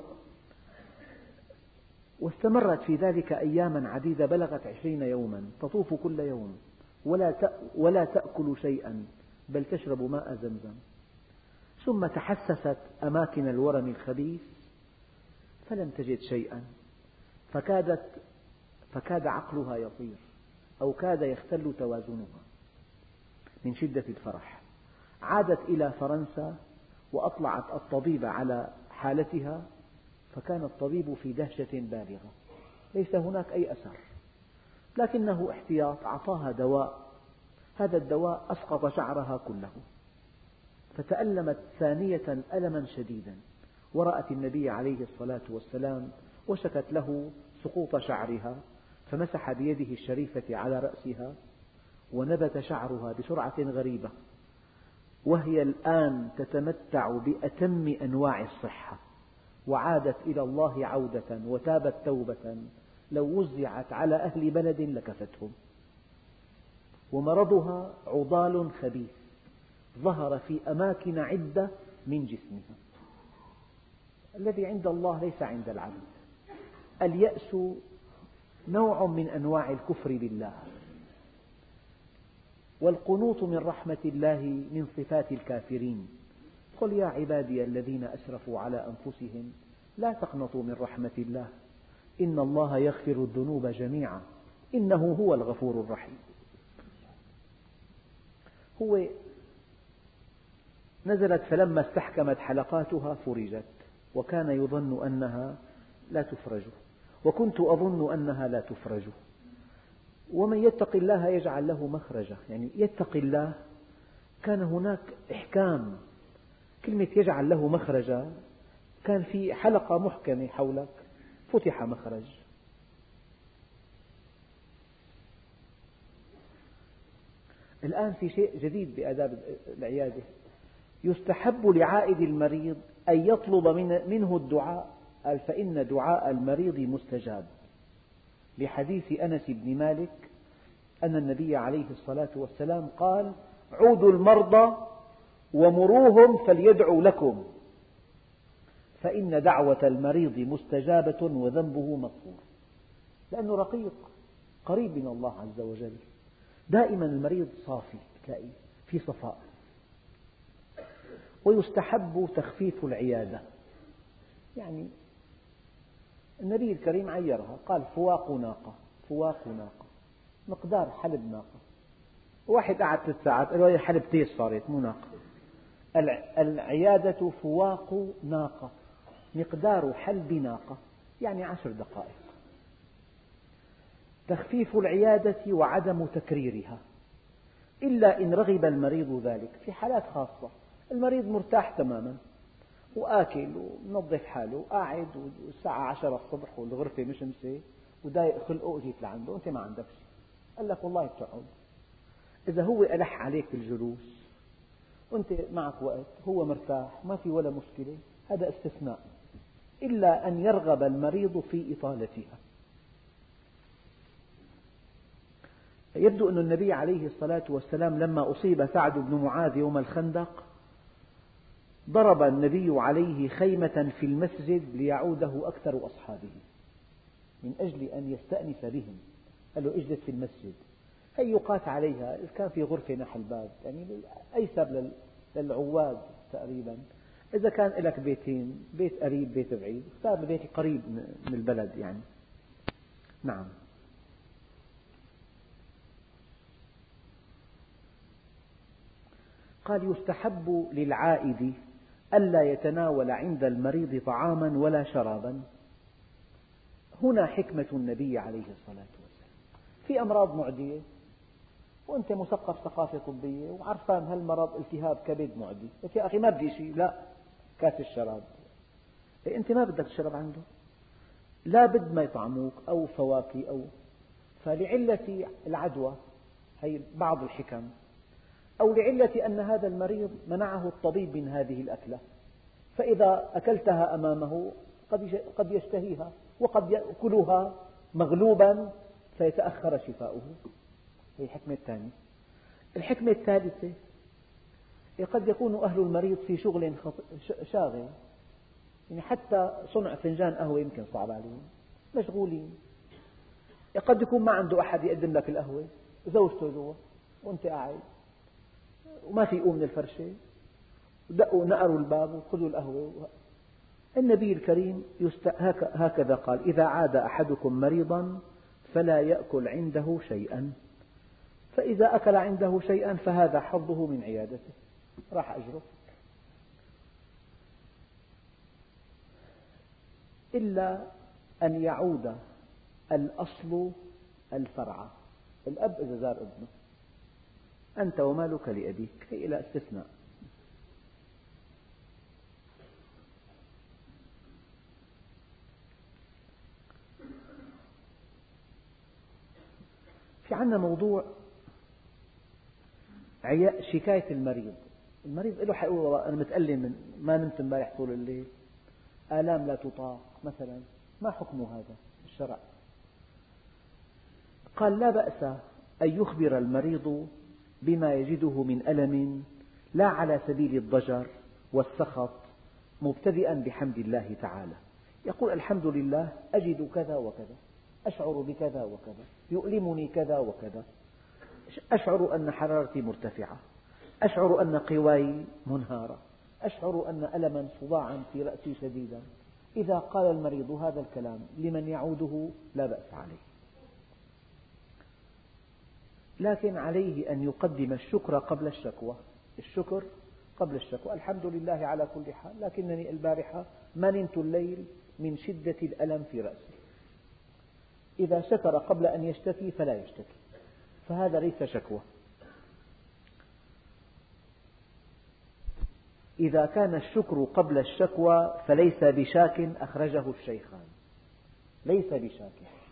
واستمرت في ذلك أياما عديدة بلغت عشرين يوما، تطوف كل يوم ولا تأكل شيئا بل تشرب ماء زمزم. ثم تحسست أماكن الورم الخبيث فلم تجد شيئا، فكادت فكاد عقلها يطير أو كاد يختل توازنها من شدة الفرح. عادت إلى فرنسا وأطلعت الطبيب على حالتها، فكان الطبيب في دهشة بالغة، ليس هناك أي أثر، لكنه احتياط أعطاها دواء، هذا الدواء أسقط شعرها كله، فتألمت ثانية ألما شديدا، ورأت النبي عليه الصلاة والسلام وشكت له سقوط شعرها، فمسح بيده الشريفة على رأسها ونبت شعرها بسرعة غريبة، وهي الآن تتمتع بأتم أنواع الصحة، وعادت إلى الله عودة وتابت توبة لو وزعت على أهل بلد لكفتهم. ومرضها عضال خبيث ظهر في أماكن عدة من جسمها. الذي عند الله ليس عند العبد. اليأس نوع من أنواع الكفر بالله، والقنوط من رحمة الله من صفات الكافرين. قل يا عبادي الذين أسرفوا على أنفسهم لا تقنطوا من رحمة الله إن الله يغفر الذنوب جميعا إنه هو الغفور الرحيم. هو نزلت فلما استحكمت حلقاتها فرجت، وكان يظن أنها لا تفرج، وكنت أظن أنها لا تفرج. ومن يتق الله يجعل له مخرجا، يعني يتق الله كان هناك إحكام. كلمة يجعل له مخرجا كان في حلقة محكمة حولك، فتح مخرج. الآن في شيء جديد بآداب العيادة، يستحب لعائد المريض أن يطلب منه الدعاء، قال فإن دعاء المريض مستجاب، لحديث أنس بن مالك أن النبي عليه الصلاة والسلام قال: عودوا المرضى ومروهم فليدعوا لكم، فإن دعوة المريض مستجابة وذنبه مغفور. لأنه رقيق قريب من الله عز وجل، دائما المريض صافي، تلاقي في صفاء. ويستحب تخفيف العيادة، يعني النبي الكريم عيرها، قال: فواق ناقة، فواق ناقة مقدار حلب ناقة. واحد قعد ثلاث ساعات قال له حلب تيس صارت مو ناقة. العيادة فواق ناقة، مقدار حلب ناقة، يعني عشر دقائق. تخفيف العيادة وعدم تكريرها، إلا إن رغب المريض ذلك. في حالات خاصة المريض مرتاح تماما وآكل ومنظف حاله وقاعد والساعة عشرة الصبح والغرفة مشمسة وضايق خلقه وجيت لعنده، أنت ما عندك شيء، قال لك والله بتقعد. إذا هو ألح عليك بالجلوس وأنت معك وقت، هو مرتاح ما في ولا مشكلة، هذا استثناء، إلا أن يرغب المريض في إطالتها. يبدو أن النبي عليه الصلاة والسلام لما أصيب سعد بن معاذ يوم الخندق ضرب النبي عليه خيمة في المسجد ليعوده أكثر أصحابه من أجل أن يستأنس بهم، قال له اجلس في المسجد. هي يقاس عليها، كان في غرفة نحو الباب، يعني أيسر للعواد تقريبا. إذا كان لك بيتين، بيت قريب بيت بعيد، اختار بيت قريب من البلد يعني. نعم. قال: يستحب للعائد ألا يتناول عند المريض طعاما ولا شرابا. هنا حكمة النبي عليه الصلاة والسلام. في أمراض معدية وأنت مثقف ثقافة طبية وعرفان هالمرض التهاب كبد معدي، قلت يا أخي ما بدي شيء، لا كاس الشراب، أنت ما بدك تشرب عنده، لا بد ما يطعموك أو فواكه أو. فلعلة العدوى هي بعض الحكم، أو لعلة أن هذا المريض منعه الطبيب من هذه الأكلة، فإذا أكلتها أمامه قد يشتهيها وقد يأكلها مغلوبا فيتأخر شفاؤه. هذه الحكمة الثانية. الحكمة الثالثة، قد يكون أهل المريض في شغل شاغل، يعني حتى صنع فنجان قهوة يمكن صعب عليهم، مشغولين. قد يكون ما عنده أحد يقدم لك القهوة، زوجته جوا وأنت قاعد وما في يقوم من الفرشة، دقوا نقروا الباب وخذوا القهوة. النبي الكريم هكذا قال: إذا عاد أحدكم مريضا فلا يأكل عنده شيئا، فإذا أكل عنده شيئا فهذا حظه من عيادته، راح أجره. إلا أن يعود الأصل الفرع، الأب إذا زار ابنه، أنت ومالك لأبيك، هي إلى استثناء. في عندنا موضوع شكاية المريض. المريض له حيقول والله أنا متألم، ما نمت امبارح طول الليل، آلام لا تطاق مثلا، ما حكم هذا الشرع؟ قال: لا بأس أن يخبر المريض بما يجده من ألم، لا على سبيل الضجر والسخط، مبتدئا بحمد الله تعالى، يقول: الحمد لله أجد كذا وكذا، أشعر بكذا وكذا، يؤلمني كذا وكذا، أشعر أن حرارتي مرتفعة، أشعر أن قواي منهارة، أشعر أن ألما صداعا في رأسي شديدا. إذا قال المريض هذا الكلام لمن يعوده لا بأس عليه، لكن عليه أن يقدم الشكر قبل الشكوى. الشكر قبل الشكوى: الحمد لله على كل حال، لكنني البارحة ما نمت الليل من شدة الألم في رأسي. إذا شكر قبل أن يشتكي فلا يشتكي، فهذا ليس شكوى. إذا كان الشكر قبل الشكوى فليس بشاك، أخرجه الشيخان. ليس بشاك.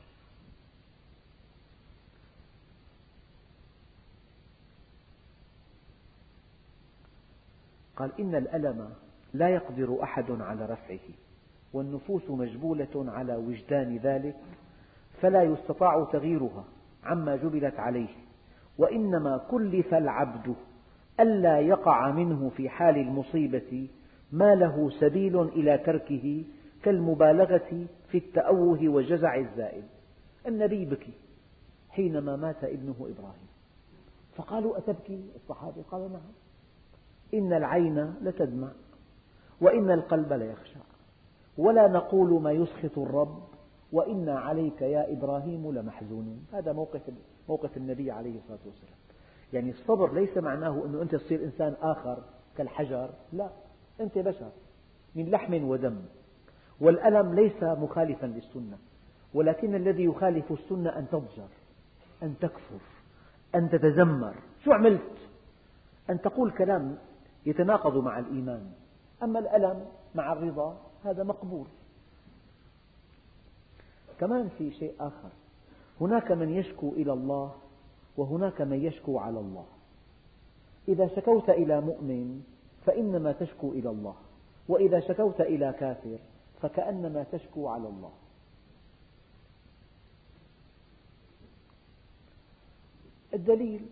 قال إن الألم لا يقدر أحد على رفعه، والنفوس مجبولة على وجدان ذلك، فلا يستطاع تغييرها عما جبلت عليه، وإنما كلف العبد ألا يقع منه في حال المصيبة ما له سبيل إلى تركه، كالمبالغة في التأوه والجزع الزائد. النبي بكي حينما مات ابنه إبراهيم، فقالوا أتبكي؟ الصحابة قال نعم، إن العين لتدمع وإن القلب ليخشع، ولا نقول ما يسخط الرب، وإنا عليك يا إبراهيم لمحزونون. هذا موقف موقف النبي عليه الصلاة والسلام. يعني الصبر ليس معناه أنه أنت تصير إنسان آخر كالحجر، لا، أنت بشر من لحم ودم. والألم ليس مخالفا للسنة، ولكن الذي يخالف السنة أن تضجر، أن تكفر، أن تتذمر. شو عملت؟ أن تقول كلام يتناقض مع الإيمان. أما الألم مع الرضا هذا مقبول. كمان في شيء آخر، هناك من يشكو إلى الله وهناك من يشكو على الله. إذا شكوت إلى مؤمن فإنما تشكو إلى الله، وإذا شكوت إلى كافر فكأنما تشكو على الله. الدليل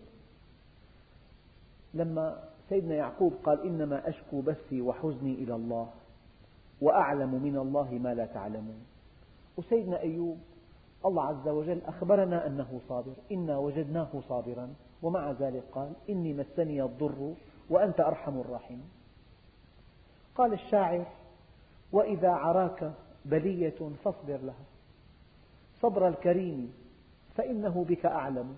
لما سيدنا يعقوب قال إنما أشكو بثي وحزني إلى الله وأعلم من الله ما لا تعلمون، وسيدنا أيوب الله عز وجل أخبرنا أنه صابر، إنا وجدناه صابرا، ومع ذلك قال إني مسني الضر وأنت أرحم الراحمين. قال الشاعر وإذا عراك بلية فاصبر لها، صبر الكريم فإنه بك أعلم،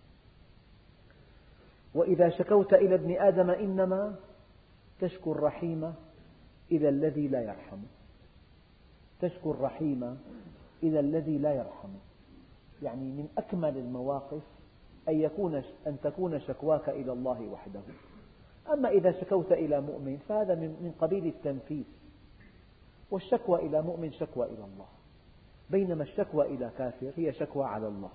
وإذا شكوت إلى ابن آدم إنما تشكو الرحيم إلى الذي لا يرحم. تشكو الرحيم إلى الذي لا يرحم، يعني من أكمل المواقف أن, يكون أن تكون شكواك إلى الله وحده. أما إذا شكوت إلى مؤمن فهذا من قبيل التنفيس، والشكوى إلى مؤمن شكوى إلى الله، بينما الشكوى إلى كافر هي شكوى على الله.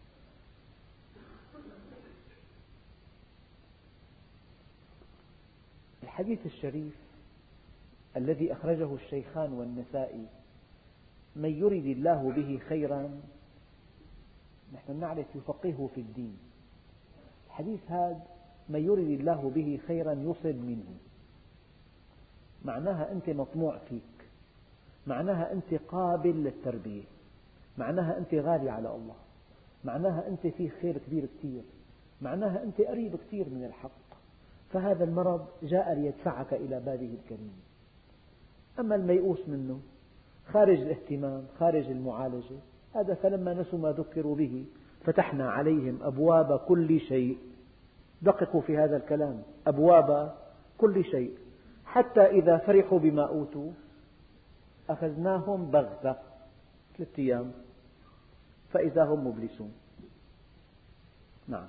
الحديث الشريف الذي أخرجه الشيخان والنسائي، من يرد الله به خيرا نحن نعرف يفقهه في الدين. الحديث هذا من يرد الله به خيرا يصب منه، معناها أنت مطموع فيك، معناها أنت قابل للتربية، معناها أنت غالي على الله، معناها أنت فيه خير كبير كثير، معناها أنت قريب كثير من الحق، فهذا المرض جاء ليدفعك إلى بابه الكريم. أما الميؤوس منه خارج الاهتمام، خارج المعالجة، هذا فلما نسوا ما ذكروا به فتحنا عليهم أبواب كل شيء. دققوا في هذا الكلام، أبواب كل شيء، حتى إذا فرحوا بما أوتوا أخذناهم بغتة ثلاثة أيام فإذا هم مبلسون. نعم.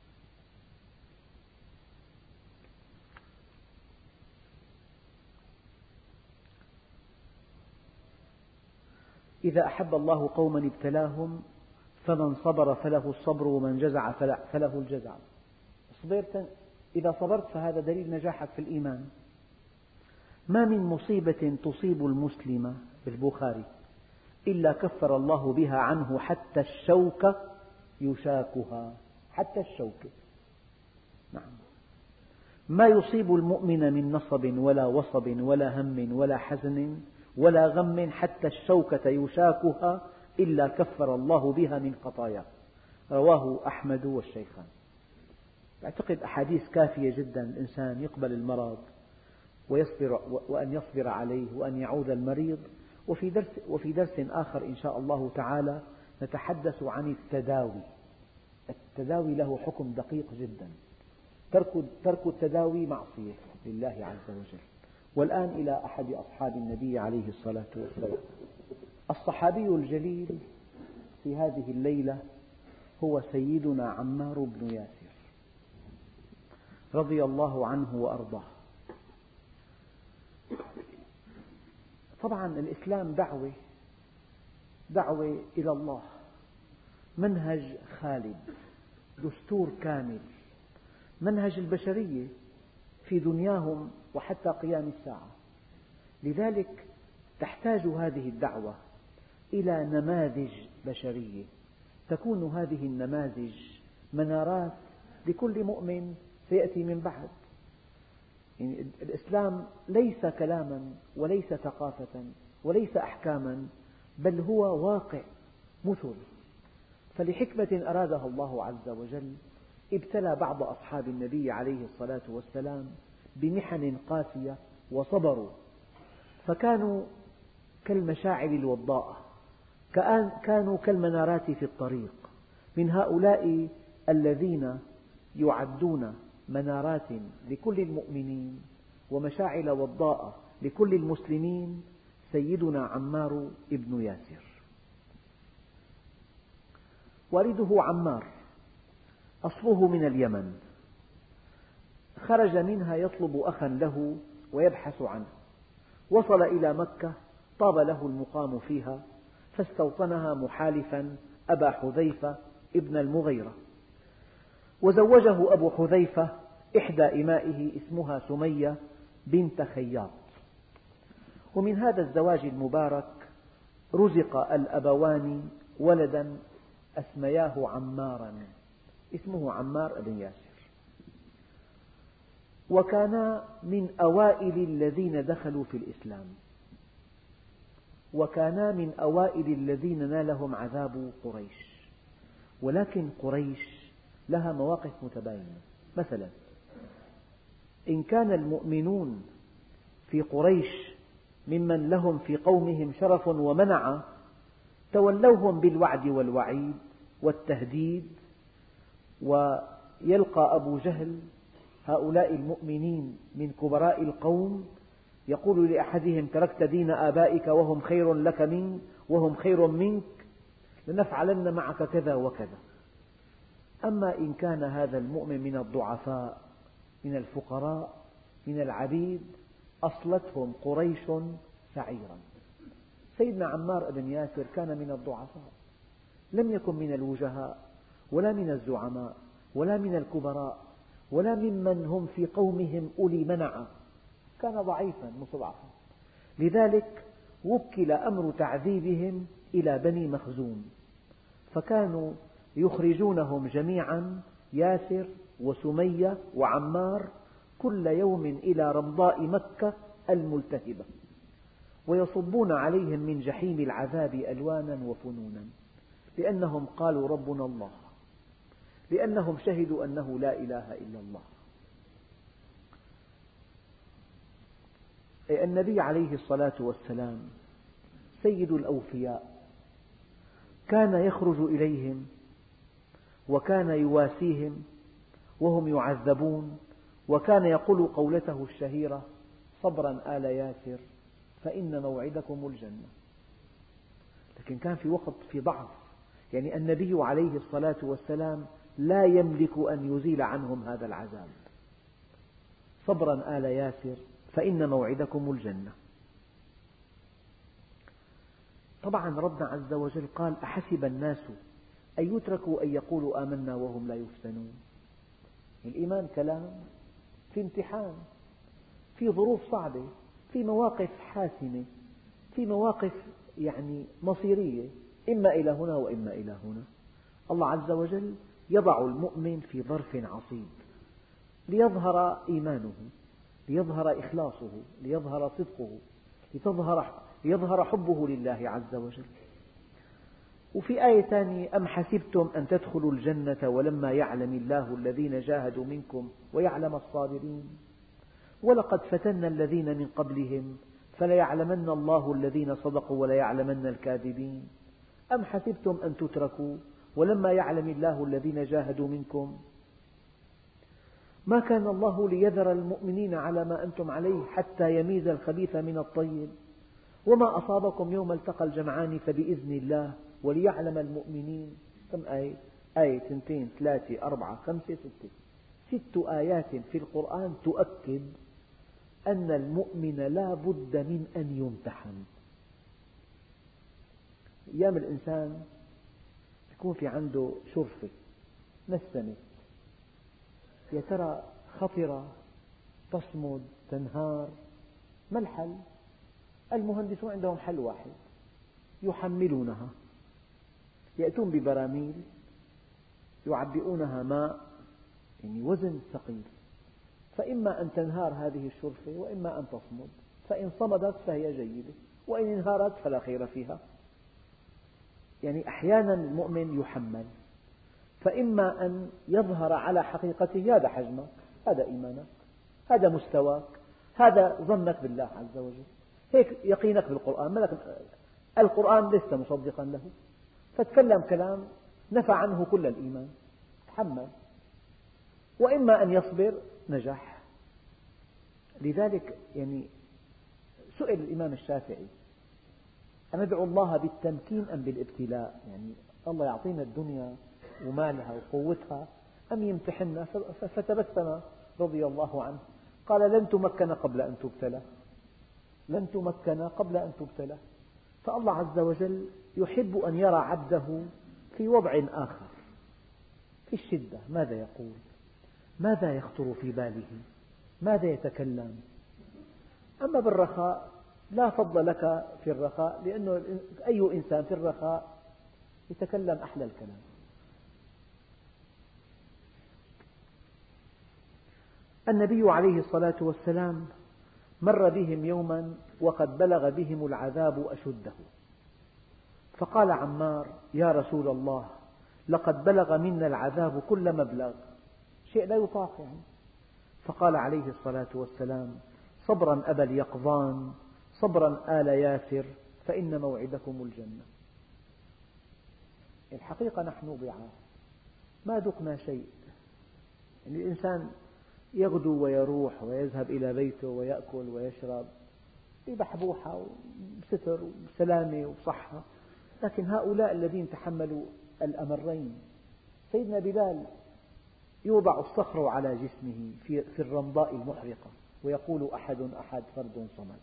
إذا أحب الله قوما ابتلاهم فمن صبر فله الصبر ومن جزع فله الجزع. صبرت، إذا صبرت فهذا دليل نجاحك في الإيمان. ما من مصيبة تصيب المسلم بالبخاري إلا كفر الله بها عنه حتى الشوكة يشاكها، حتى الشوكة. نعم. ما يصيب المؤمن من نصب ولا وصب ولا هم ولا حزن ولا غم حتى الشوكة يشاكها إلا كفر الله بها من خطاياه. رواه أحمد والشيخان. أعتقد أحاديث كافية جدا الإنسان يقبل المرض ويصبر، وأن يصبر عليه، وأن يعود المريض. وفي درس, وفي درس آخر إن شاء الله تعالى نتحدث عن التداوي. التداوي له حكم دقيق جدا، ترك التداوي معصية لله عز وجل. والآن إلى أحد أصحاب النبي عليه الصلاة والسلام. الصحابي الجليل في هذه الليلة هو سيدنا عمار بن ياسر رضي الله عنه وأرضاه. طبعا الإسلام دعوة دعوة إلى الله، منهج خالد، دستور كامل، منهج البشرية في دنياهم وحتى قيام الساعة. لذلك تحتاج هذه الدعوة إلى نماذج بشرية، تكون هذه النماذج منارات لكل مؤمن سيأتي من بعد. يعني الإسلام ليس كلاما وليس ثقافة وليس أحكاما، بل هو واقع مثل. فلحكمة أرادها الله عز وجل ابتلى بعض أصحاب النبي عليه الصلاة والسلام بمحن قاسية وصبروا، فكانوا كالمشاعل الوضاءة، كانوا كالمنارات في الطريق. من هؤلاء الذين يعدون منارات لكل المؤمنين ومشاعل وضاءة لكل المسلمين سيدنا عمار بن ياسر. والده عمار أصله من اليمن، خرج منها يطلب أخا له ويبحث عنه، وصل إلى مكة طاب له المقام فيها، فاستوطنها محالفا أبا حذيفة ابن المغيرة، وزوجه أبو حذيفة إحدى إمائه اسمها سمية بنت خياط. ومن هذا الزواج المبارك رزق الأبوان ولدا أسمياه عمارا، اسمه عمار بن ياسر، وكانا من أوائل الذين دخلوا في الإسلام، وكانا من أوائل الذين نالهم عذاب قريش. ولكن قريش لها مواقف متباينة. مثلا إن كان المؤمنون في قريش ممن لهم في قومهم شرف ومنعة، تولوهم بالوعد والوعيد والتهديد، ويلقى أبو جهل هؤلاء المؤمنين من كبراء القوم يقول لأحدهم: تركت دين آبائك وهم خير لك منك وهم خير منك، لنفعلن معك كذا وكذا. أما إن كان هذا المؤمن من الضعفاء، من الفقراء، من العبيد، أصلتهم قريش سعيرا. سيدنا عمار بن ياسر كان من الضعفاء، لم يكن من الوجهاء ولا من الزعماء ولا من الكبراء ولا ممن هم في قومهم أولي منعة، كان ضعيفا مستضعفا. لذلك وكل أمر تعذيبهم إلى بني مخزوم، فكانوا يخرجونهم جميعا، ياسر وسمية وعمار، كل يوم إلى رمضاء مكة الملتهبة، ويصبون عليهم من جحيم العذاب ألوانا وفنونا، لأنهم قالوا ربنا الله، لأنهم شهدوا أنه لا إله إلا الله. النبي عليه الصلاة والسلام سيد الأوفياء، كان يخرج إليهم وكان يواسيهم وهم يعذبون، وكان يقول قولته الشهيرة: صبرا آل ياسر فإن موعدكم الجنة. لكن كان في وقت في ضعف، يعني النبي عليه الصلاة والسلام لا يملك أن يزيل عنهم هذا العذاب. صبرا آل ياسر فإن موعدكم الجنة. طبعا ربنا عز وجل قال: أحسب الناس أن يتركوا أن يقولوا آمنا وهم لا يفتنون. الإيمان كلام، في امتحان، في ظروف صعبة، في مواقف حاسمة، في مواقف يعني مصيرية، إما إلى هنا وإما إلى هنا. الله عز وجل يضع المؤمن في ظرف عصيب ليظهر إيمانه، ليظهر إخلاصه، ليظهر صدقه، لتظهر ليظهر حبه لله عز وجل. وفي آية ثانية: أم حسبتم أن تدخلوا الجنة ولما يعلم الله الذين جاهدوا منكم ويعلم الصابرين ولقد فتنا الذين من قبلهم فليعلمن الله الذين صدقوا وليعلمن الكاذبين. أم حسبتم أن تتركوا ولما يعلم الله الذين جاهدوا منكم. ما كان الله ليذر المؤمنين على ما أنتم عليه حتى يميز الخبيث من الطيب، وما أصابكم يوم التقى الجمعان فبإذن الله وليعلم المؤمنين. كم آية؟ آية، اثنتين، ثلاثة، أربعة، خمسة، ستة. ست آيات في القرآن تؤكد أن المؤمن لا بد من أن يمتحن. أيام الإنسان يكون في عنده شرفة نسمت، يا ترى خطرة تصمد تنهار، ما الحل؟ المهندسون عندهم حل واحد، يحملونها، يأتون ببراميل يعبئونها ماء، يعني وزن ثقيل، فإما أن تنهار هذه الشرفة وإما أن تصمد، فإن صمدت فهي جيدة وإن انهارت فلا خير فيها. يعني أحيانا المؤمن يحمل، فإما أن يظهر على حقيقته هذا حجمك، هذا إيمانك، هذا مستواك، هذا ظنك بالله عز وجل، هيك يقينك بالقرآن، القرآن لست مصدقا له، فتكلم كلام نفى عنه كل الإيمان، تحمل. وإما أن يصبر، نجح. لذلك يعني سئل الإمام الشافعي: أندعو الله بالتمكين أم بالابتلاء؟ يعني الله يعطينا الدنيا ومالها وقوتها أم يمتحننا؟ فتبسم رضي الله عنه، قال: لن تمكن قبل أن تبتلى، لن تمكن قبل أن تبتلى. فالله عز وجل يحب أن يرى عبده في وضع آخر، في الشدة ماذا يقول، ماذا يخطر في باله، ماذا يتكلم. أما بالرخاء لا فضل لك في الرخاء، لأنه أي إنسان في الرخاء يتكلم أحلى الكلام. النبي عليه الصلاة والسلام مر بهم يوما وقد بلغ بهم العذاب أشده، فقال عمار: يا رسول الله، لقد بلغ منا العذاب كل مبلغ، شيء لا يطاق يعني. فقال عليه الصلاة والسلام: صبرا أبا اليقظان، صبرا آل ياسر، فإن موعدكم الجنة. الحقيقة نحن ضعاف، ما ذقنا شيء. يعني الإنسان يغدو ويروح ويذهب إلى بيته ويأكل ويشرب ببحبوحة وبستر وبسلامة وبصحة، لكن هؤلاء الذين تحملوا الأمرين. سيدنا بلال يوضع الصخر على جسمه في الرمضاء المحرقة ويقول: أحد أحد فرد صمد.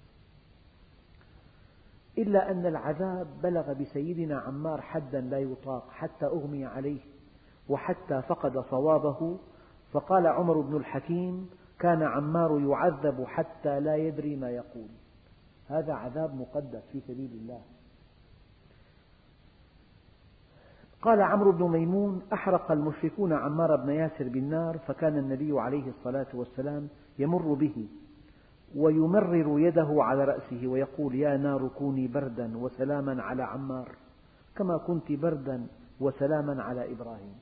إلا أن العذاب بلغ بسيدنا عمار حدا لا يطاق، حتى أغمي عليه وحتى فقد صوابه. فقال عمر بن الحكيم: كان عمار يعذب حتى لا يدري ما يقول. هذا عذاب مقدس في سبيل الله. قال عمرو بن ميمون: أحرق المشركون عمار بن ياسر بالنار، فكان النبي عليه الصلاة والسلام يمر به ويمرر يده على رأسه ويقول: يا نار كوني بردا وسلاما على عمار كما كنت بردا وسلاما على إبراهيم.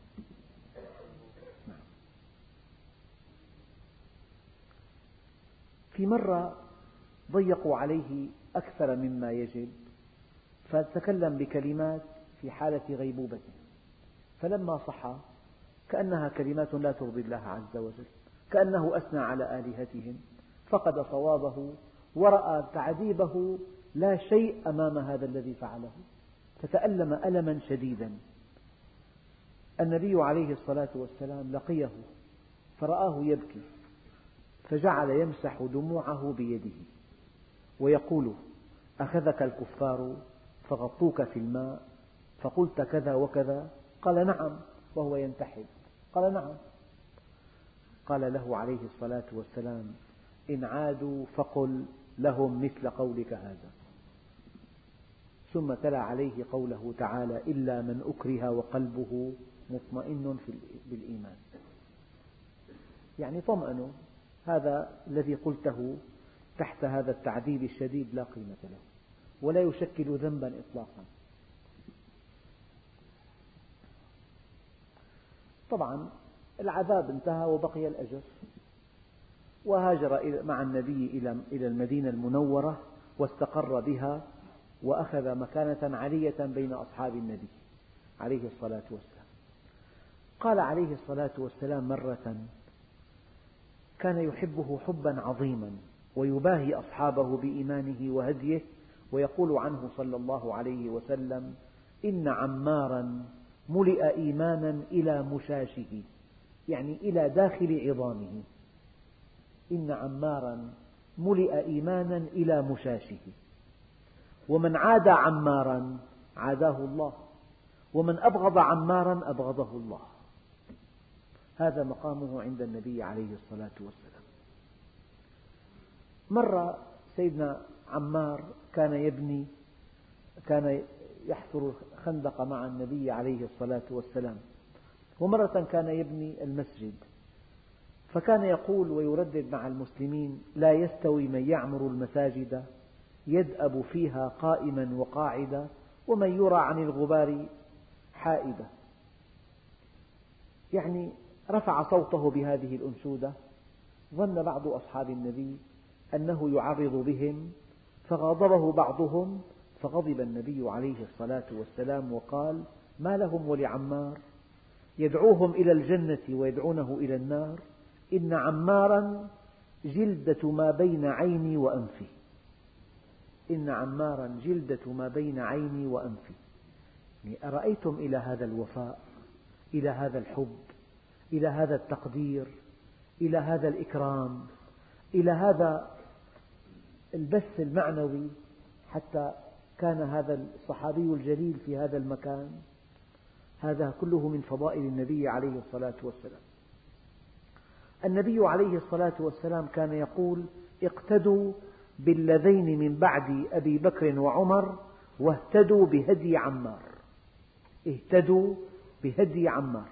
في مرة ضيقوا عليه أكثر مما يجب، فتكلم بكلمات في حالة غيبوبته، فلما صحى كأنها كلمات لا ترضي الله عز وجل، كأنه أثنى على آلهتهم، فقد صوابه ورأى تعذيبه لا شيء أمام هذا الذي فعله، فتألم ألما شديدا. النبي عليه الصلاة والسلام لقيه فرآه يبكي، فجعل يمسح دموعه بيده ويقول: أخذك الكفار فغطوك في الماء فقلت كذا وكذا؟ قال: نعم، وهو ينتحب. قال: نعم. قال له عليه الصلاة والسلام: إن عادوا فقل لهم مثل قولك هذا. ثم تلا عليه قوله تعالى: إلا من أكره وقلبه مطمئن بالإيمان. يعني طمأنوا، هذا الذي قلته تحت هذا التعذيب الشديد لا قيمة له ولا يشكل ذنبا إطلاقا. طبعا العذاب انتهى وبقي الأجر، وهاجر مع النبي إلى المدينة المنورة واستقر بها وأخذ مكانة علية بين أصحاب النبي عليه الصلاة والسلام. قال عليه الصلاة والسلام مرة: كان يحبه حبا عظيما ويباهي أصحابه بإيمانه وهديه، ويقول عنه صلى الله عليه وسلم: إن عمارا ملئ إيمانا إلى مشاشه، يعني إلى داخل عظامه. إن عمارا ملئ إيمانا إلى مشاشه، ومن عادى عمارا عاداه الله، ومن أبغض عمارا أبغضه الله. هذا مقامه عند النبي عليه الصلاة والسلام. مرة سيدنا عمار كان يبني كان يحفر خندق مع النبي عليه الصلاة والسلام، ومرة كان يبني المسجد، فكان يقول ويردد مع المسلمين: لا يستوي من يعمر المساجد يدأب فيها قائما وقاعدا، ومن يرى عن الغبار حائدا. يعني رفع صوته بهذه الأنشودة، ظن بعض أصحاب النبي أنه يعرض بهم، فغاضبه بعضهم، فغضب النبي عليه الصلاة والسلام وقال: ما لهم ولعمار؟ يدعوهم إلى الجنة ويدعونه إلى النار. إن عمارا جلدة ما بين عيني وأنفي. إن عمارا جلدة ما بين عيني وأنفي. يعني أرأيتم إلى هذا الوفاء، إلى هذا الحب، إلى هذا التقدير، إلى هذا الإكرام، إلى هذا البث المعنوي، حتى كان هذا الصحابي الجليل في هذا المكان. هذا كله من فضائل النبي عليه الصلاة والسلام. النبي عليه الصلاة والسلام كان يقول: اقتدوا بالذين من بعد أبي بكر وعمر واهتدوا بهدي عمار. اهتدوا بهدي عمار.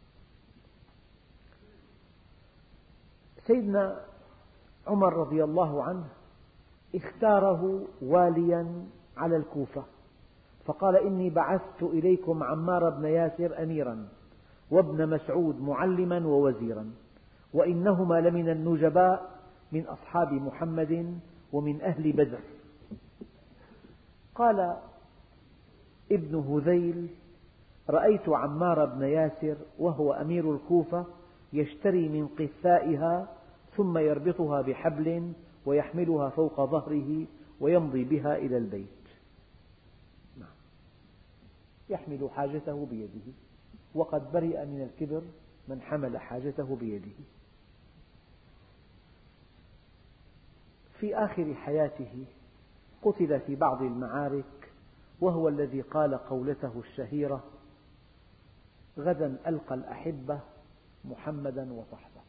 سيدنا عمر رضي الله عنه اختاره واليا على الكوفة، فقال: إني بعثت إليكم عمار بن ياسر أميرا، وابن مسعود معلما ووزيرا، وإنهما لمن النجباء من أصحاب محمد ومن أهل بدر. قال ابن هذيل: رأيت عمار بن ياسر وهو أمير الكوفة يشتري من قثائها ثم يربطها بحبل ويحملها فوق ظهره ويمضي بها إلى البيت. يحمل حاجته بيده، وقد برئ من الكبر من حمل حاجته بيده. في آخر حياته قتل في بعض المعارك، وهو الذي قال قولته الشهيرة: غدا ألقى الأحبة محمدا وصحبه.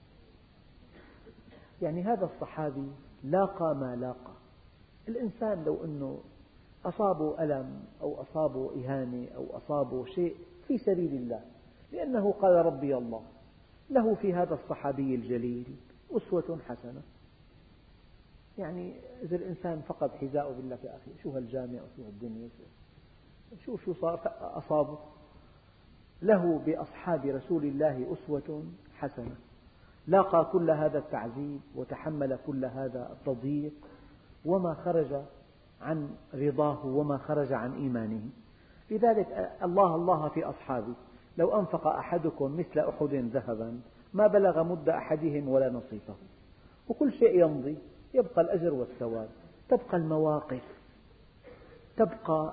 يعني هذا الصحابي لاقى ما لاقى. الإنسان لو أنه أصابه ألم أو أصابه إهانة أو أصابه شيء في سبيل الله، لأنه قال ربي الله، له في هذا الصحابي الجليل أسوة حسنة. يعني إذا الإنسان فقد حذاءه بالله يا أخي، شو هالجامع وشو هالدنيا، شو شو صار أصابه. له بأصحاب رسول الله أسوة حسنة، لاقى كل هذا التعذيب وتحمل كل هذا التضييق، وما خرج عن رضاه وما خرج عن إيمانه. لذلك الله الله في أصحابه: لو أنفق أحدكم مثل أحد ذهبا ما بلغ مد أحدهم ولا نصيفه. وكل شيء يمضي، يبقى الأجر والثواب، تبقى المواقف، تبقى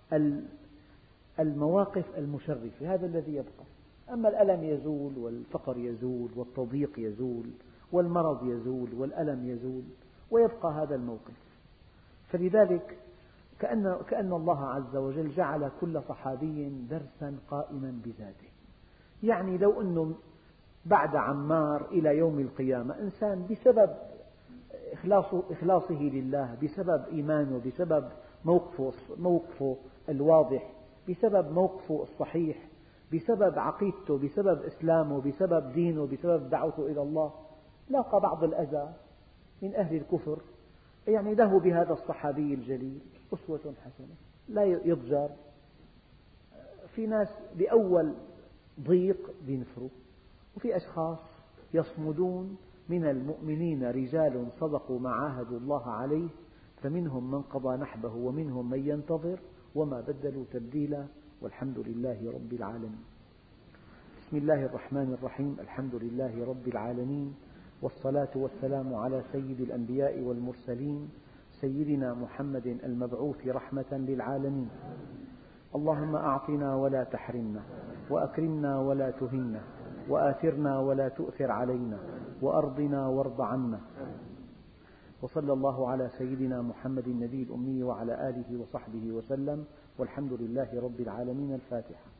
المواقف المشرفة، هذا الذي يبقى. أما الألم يزول، والفقر يزول، والتضييق يزول، والمرض يزول، والألم يزول، ويبقى هذا الموقف. فلذلك كأن, كأن الله عز وجل جعل كل صحابي درسا قائما بذاته. يعني لو أنه بعد عمار إلى يوم القيامة إنسان بسبب إخلاصه, إخلاصه لله، بسبب إيمانه، بسبب موقفه, موقفه الواضح، بسبب موقفه الصحيح، بسبب عقيدته، بسبب إسلامه، بسبب دينه، بسبب دعوته إلى الله، لاقى بعض الأذى من أهل الكفر، يعني له بهذا الصحابي الجليل أسوة حسنة، لا يضجر. في ناس بأول ضيق بينفروا، وفي أشخاص يصمدون. من المؤمنين رجال صدقوا ما عاهدوا الله عليه، فمنهم من قضى نحبه ومنهم من ينتظر وما بدلوا تبديلا، والحمد لله رب العالمين. بسم الله الرحمن الرحيم. الحمد لله رب العالمين، والصلاة والسلام على سيد الأنبياء والمرسلين، سيدنا محمد المبعوث رحمة للعالمين. اللهم أعطنا ولا تحرمنا، وأكرمنا ولا تهنا، وآثرنا ولا تؤثر علينا، وأرضنا وارض عنا. وصلى الله على سيدنا محمد النبي الأمي وعلى آله وصحبه وسلم، والحمد لله رب العالمين. الفاتحة.